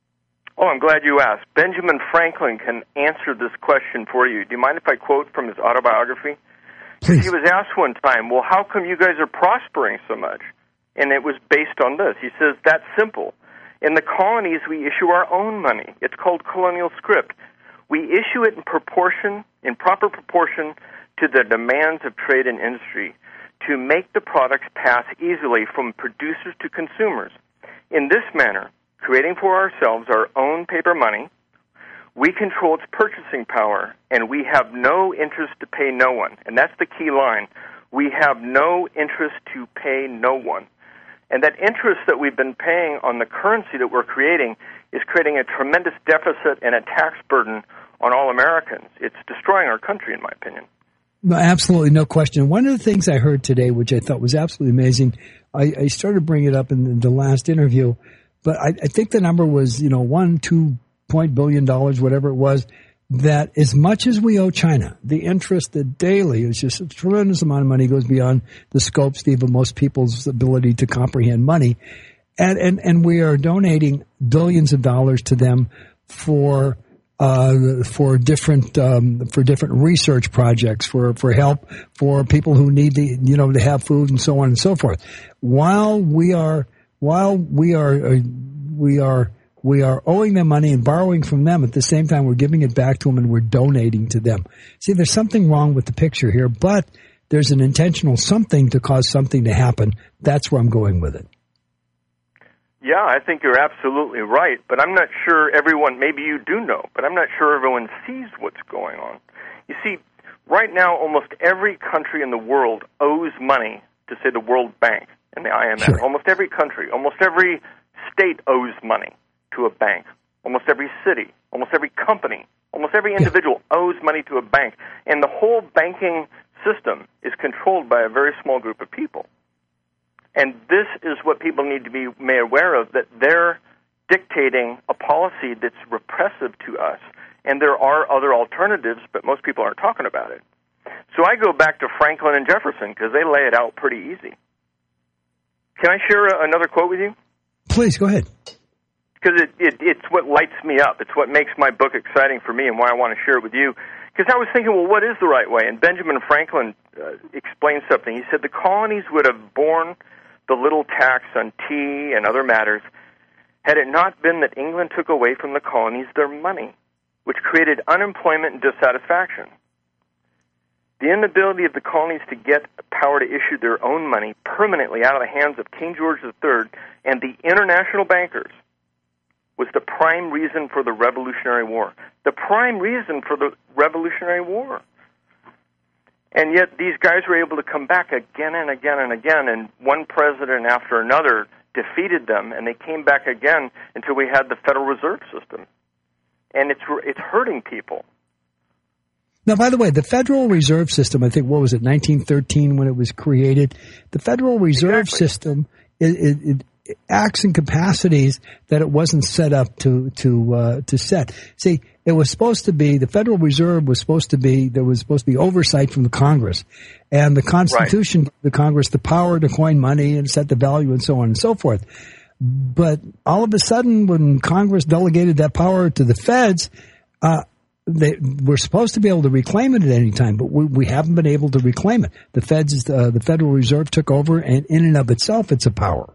Oh, I'm glad you asked. Benjamin Franklin can answer this question for you. Do you mind if I quote from his autobiography? Please. He was asked one time, well, how come you guys are prospering so much? And it was based on this. He says, that's simple. In the colonies, we issue our own money. It's called colonial script. We issue it in proportion, in proper proportion to the demands of trade and industry to make the products pass easily from producers to consumers. In this manner, creating for ourselves our own paper money, we control its purchasing power, and we have no interest to pay no one. And that's the key line. We have no interest to pay no one. And that interest that we've been paying on the currency that we're creating is creating a tremendous deficit and a tax burden on all Americans. It's destroying our country, in my opinion. No, absolutely, no question. One of the things I heard today, which I thought was absolutely amazing, I, I started bringing it up in the last interview, but I, I think the number was, you know, one, two point billion dollars, whatever it was, that as much as we owe China, the interest that daily is just a tremendous amount of money, goes beyond the scope, Steve, of most people's ability to comprehend money. And, and, and we are donating billions of dollars to them for, uh, for different, um, for different research projects, for, for help, for people who need to, you know, to have food and so on and so forth. While we are, while we are, uh, we are, We are owing them money and borrowing from them. At the same time, we're giving it back to them and we're donating to them. See, there's something wrong with the picture here, but there's an intentional something to cause something to happen. That's where I'm going with it. Yeah, I think you're absolutely right, but I'm not sure everyone, maybe you do know, but I'm not sure everyone sees what's going on. You see, right now, almost every country in the world owes money to, say, the World Bank and the I M F. Sure. Almost every country, almost every state owes money to a bank. Almost every city, almost every company, almost every individual yeah. owes money to a bank. And the whole banking system is controlled by a very small group of people. And this is what people need to be made aware of, that they're dictating a policy that's repressive to us. And there are other alternatives, but most people aren't talking about it. So I go back to Franklin and Jefferson because they lay it out pretty easy. Can I share a, another quote with you? Please, go ahead. Because it, it, it's what lights me up. It's what makes my book exciting for me and why I want to share it with you. Because I was thinking, well, what is the right way? And Benjamin Franklin uh, explained something. He said the colonies would have borne the little tax on tea and other matters had it not been that England took away from the colonies their money, which created unemployment and dissatisfaction. The inability of the colonies to get power to issue their own money permanently out of the hands of King George the Third and the international bankers was the prime reason for the Revolutionary War. The prime reason for the Revolutionary War. And yet these guys were able to come back again and again and again, and one president after another defeated them, and they came back again until we had the Federal Reserve System. And it's it's hurting people. Now, by the way, the Federal Reserve System, I think, what was it, nineteen thirteen when it was created? The Federal Reserve exactly. System, it, it, it acts in capacities that it wasn't set up to to uh, to set. See, it was supposed to be, the Federal Reserve was supposed to be, there was supposed to be oversight from the Congress. And the Constitution right. gave the Congress the power to coin money and set the value and so on and so forth. But all of a sudden, when Congress delegated that power to the feds, uh, they were supposed to be able to reclaim it at any time, but we, we haven't been able to reclaim it. The feds, uh, the Federal Reserve took over, and in and of itself, it's a power.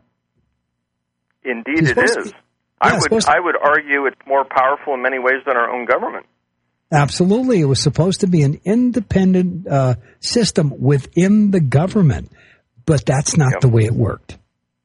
Indeed, it is. Be, I yeah, would I would argue it's more powerful in many ways than our own government. Absolutely. It was supposed to be an independent uh, system within the government, but that's not yep. the way it worked.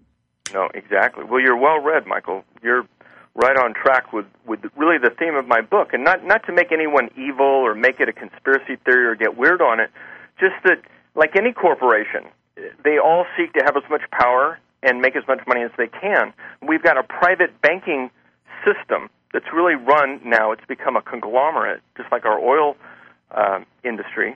No, exactly. Well, you're well read, Michael. You're right on track with, with really the theme of my book, and not, not to make anyone evil or make it a conspiracy theory or get weird on it, just that, like any corporation, they all seek to have as much power and make as much money as they can. We've got a private banking system that's really run now. It's become a conglomerate, just like our oil uh, industry,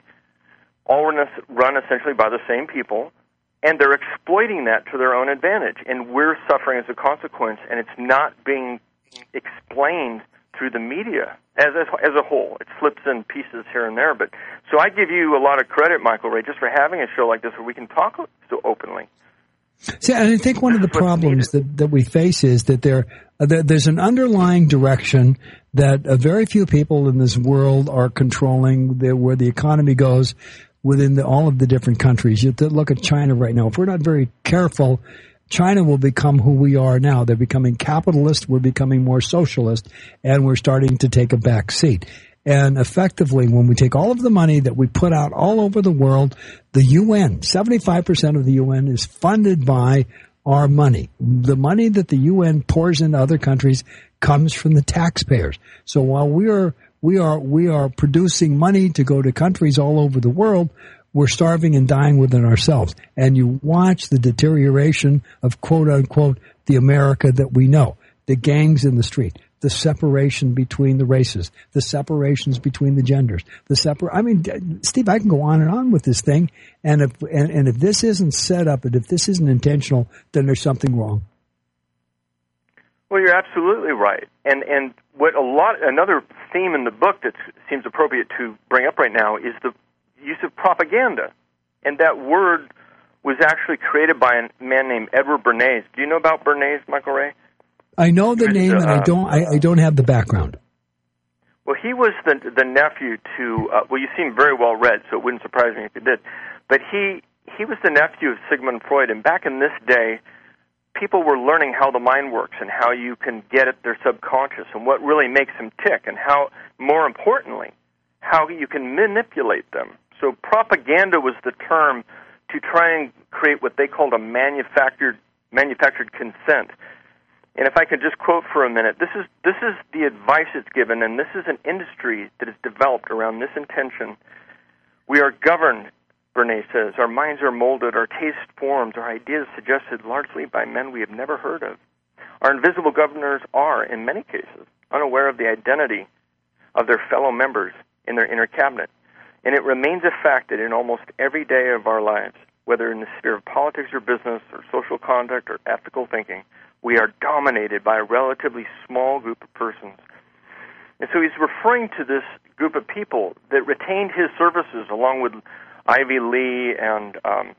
all run, run essentially by the same people, and they're exploiting that to their own advantage. And we're suffering as a consequence, and it's not being explained through the media as, as as a whole. It slips in pieces here and there. But so I give you a lot of credit, Michael Ray, just for having a show like this where we can talk so openly. See, I think one of the problems that, that we face is that there, uh, there there's an underlying direction that uh, very few people in this world are controlling the, where the economy goes within the, all of the different countries. You have to look at China right now. If we're not very careful, China will become who we are now. They're becoming capitalist, we're becoming more socialist, and we're starting to take a back seat. And effectively, when we take all of the money that we put out all over the world, the U N, seventy-five percent of the U N is funded by our money. The money that the U N pours into other countries comes from the taxpayers. So while we are, we are, we are producing money to go to countries all over the world, we're starving and dying within ourselves. And you watch the deterioration of quote unquote the America that we know. The gangs in the street, the separation between the races, the separations between the genders, the separ- I mean, Steve, I can go on and on with this thing. And if, and, and if this isn't set up and if this isn't intentional, then there's something wrong. Well, you're absolutely right. And, and what a lot, another theme in the book that seems appropriate to bring up right now is the use of propaganda. And that word was actually created by a man named Edward Bernays. Do you know about Bernays, Michael Ray? I know the name, uh, and I don't. I, I don't have the background. Well, he was the the nephew to. Uh, well, you seem very well read, so it wouldn't surprise me if you did. But he he was the nephew of Sigmund Freud, and back in this day, people were learning how the mind works and how you can get at their subconscious and what really makes them tick, and how, more importantly, how you can manipulate them. So propaganda was the term to try and create what they called a manufactured manufactured consent. And if I could just quote for a minute, this is this is the advice that's given, and this is an industry that is developed around this intention. We are governed, Bernays says. Our minds are molded, our taste formed, our ideas suggested largely by men we have never heard of. Our invisible governors are, in many cases, unaware of the identity of their fellow members in their inner cabinet. And it remains a fact that in almost every day of our lives, whether in the sphere of politics or business or social conduct or ethical thinking, we are dominated by a relatively small group of persons. And so he's referring to this group of people that retained his services along with Ivy Lee and, um,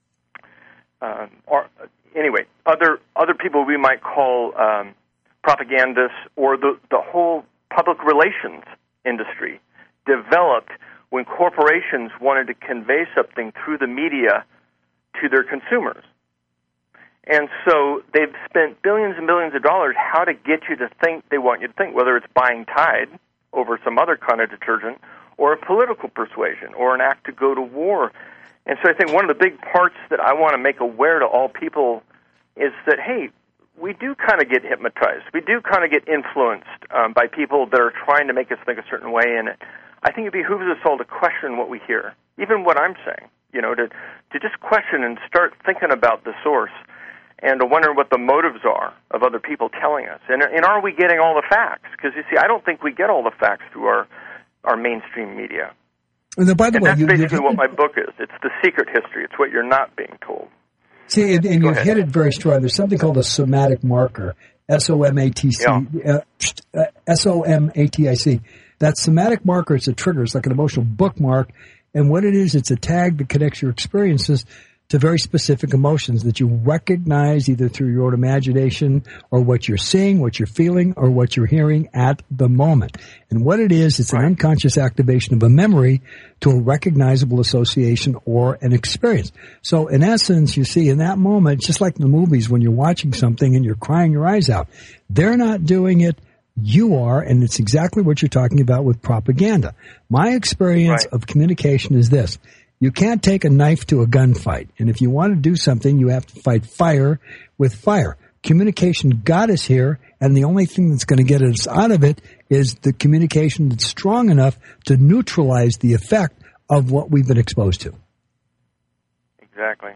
uh, or, anyway, other other people we might call um, propagandists, or the, the whole public relations industry developed when corporations wanted to convey something through the media to their consumers. And so they've spent billions and billions of dollars how to get you to think they want you to think, whether it's buying Tide over some other kind of detergent, or a political persuasion, or an act to go to war. And so I think one of the big parts that I want to make aware to all people is that, hey, we do kind of get hypnotized. We do kind of get influenced um, by people that are trying to make us think a certain way. And I think it behooves us all to question what we hear, even what I'm saying, you know, to, to just question and start thinking about the source and to wonder what the motives are of other people telling us. And, and are we getting all the facts? Because, you see, I don't think we get all the facts through our, our mainstream media. And, by the and way, that's you, basically you, what my book is. It's the secret history. It's what you're not being told. See, and, and you've hit it very strong. There's something called a somatic marker, S O M A T C, yeah. uh, S O M A T I C. That somatic marker, it's a trigger. It's like an emotional bookmark. And what it is, it's a tag that connects your experiences to very specific emotions that you recognize either through your own imagination or what you're seeing, what you're feeling, or what you're hearing at the moment. And what it is, it's an unconscious activation of a memory to a recognizable association or an experience. So in essence, you see, in that moment, just like in the movies when you're watching something and you're crying your eyes out, they're not doing it. You are, and it's exactly what you're talking about with propaganda. My experience right. of communication is this. You can't take a knife to a gunfight. And if you want to do something, you have to fight fire with fire. Communication got us here, and the only thing that's going to get us out of it is the communication that's strong enough to neutralize the effect of what we've been exposed to. Exactly.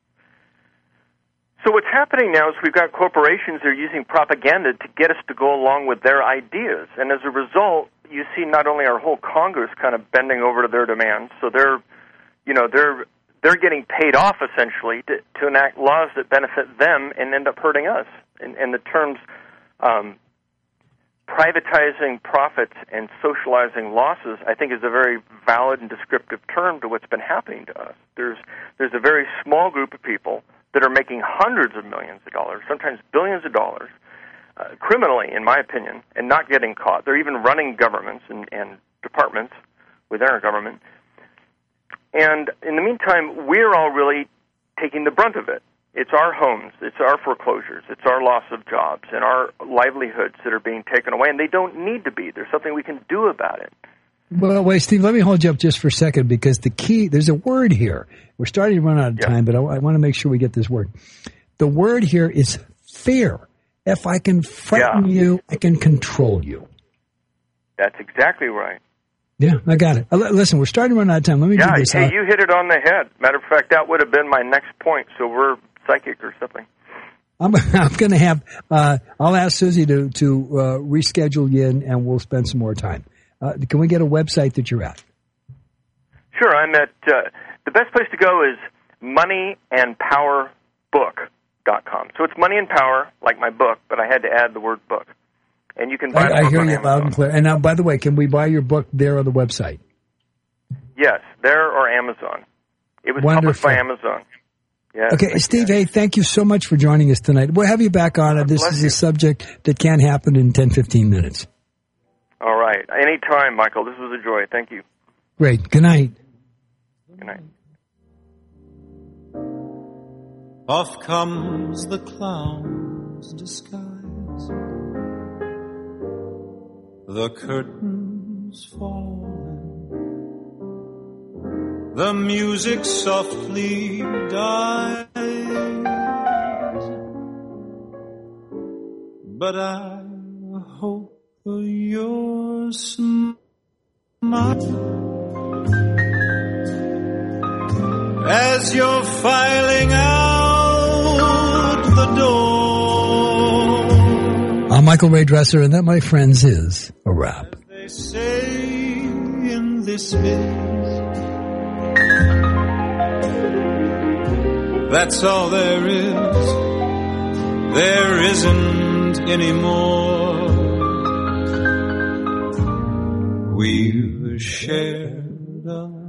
So what's happening now is we've got corporations that are using propaganda to get us to go along with their ideas. And as a result, you see not only our whole Congress kind of bending over to their demands, so they're You know, they're they're getting paid off, essentially, to, to enact laws that benefit them and end up hurting us. And, and the terms um, privatizing profits and socializing losses, I think, is a very valid and descriptive term to what's been happening to us. There's there's a very small group of people that are making hundreds of millions of dollars, sometimes billions of dollars, uh, criminally, in my opinion, and not getting caught. They're even running governments and, and departments within our government. And in the meantime, we're all really taking the brunt of it. It's our homes, it's our foreclosures, it's our loss of jobs, and our livelihoods that are being taken away, and they don't need to be. There's something we can do about it. Well, wait, Steve, let me hold you up just for a second, because the key, there's a word here. We're starting to run out of yeah. time, but I, I want to make sure we get this word. The word here is fear. If I can frighten yeah. you, I can control you. That's exactly right. Yeah, I got it. Uh, listen, we're starting to run out of time. Let me yeah, do this. Hey, uh, you hit it on the head. Matter of fact, that would have been my next point, so we're psychic or something. I'm, I'm going to have, uh, I'll ask Susie to, to uh, reschedule you in, and we'll spend some more time. Uh, can we get a website that you're at? Sure, I'm at, uh, the best place to go is money and power book dot com. So it's Money and Power, like my book, but I had to add the word book. And you can buy I, the I book hear on you Amazon. loud and clear. And now, by the way, can we buy your book there on the website? Yes, there or Amazon. It was Wonderful. published by Amazon. Yes, okay, Steve, hey, thank you so much for joining us tonight. We'll have you back on. God this bless is you. a subject that can't happen in ten, fifteen minutes. All right. Anytime, Michael. This was a joy. Thank you. Great. Good night. Good night. Off comes the clown's disguise. The curtains falling. the music softly dies. But I hope your smile as you're filing out the door. I'm Michael Ray Dresser, and that, my friends, is a wrap. As they say in this biz, that's all there is. There isn't any more. We've shared a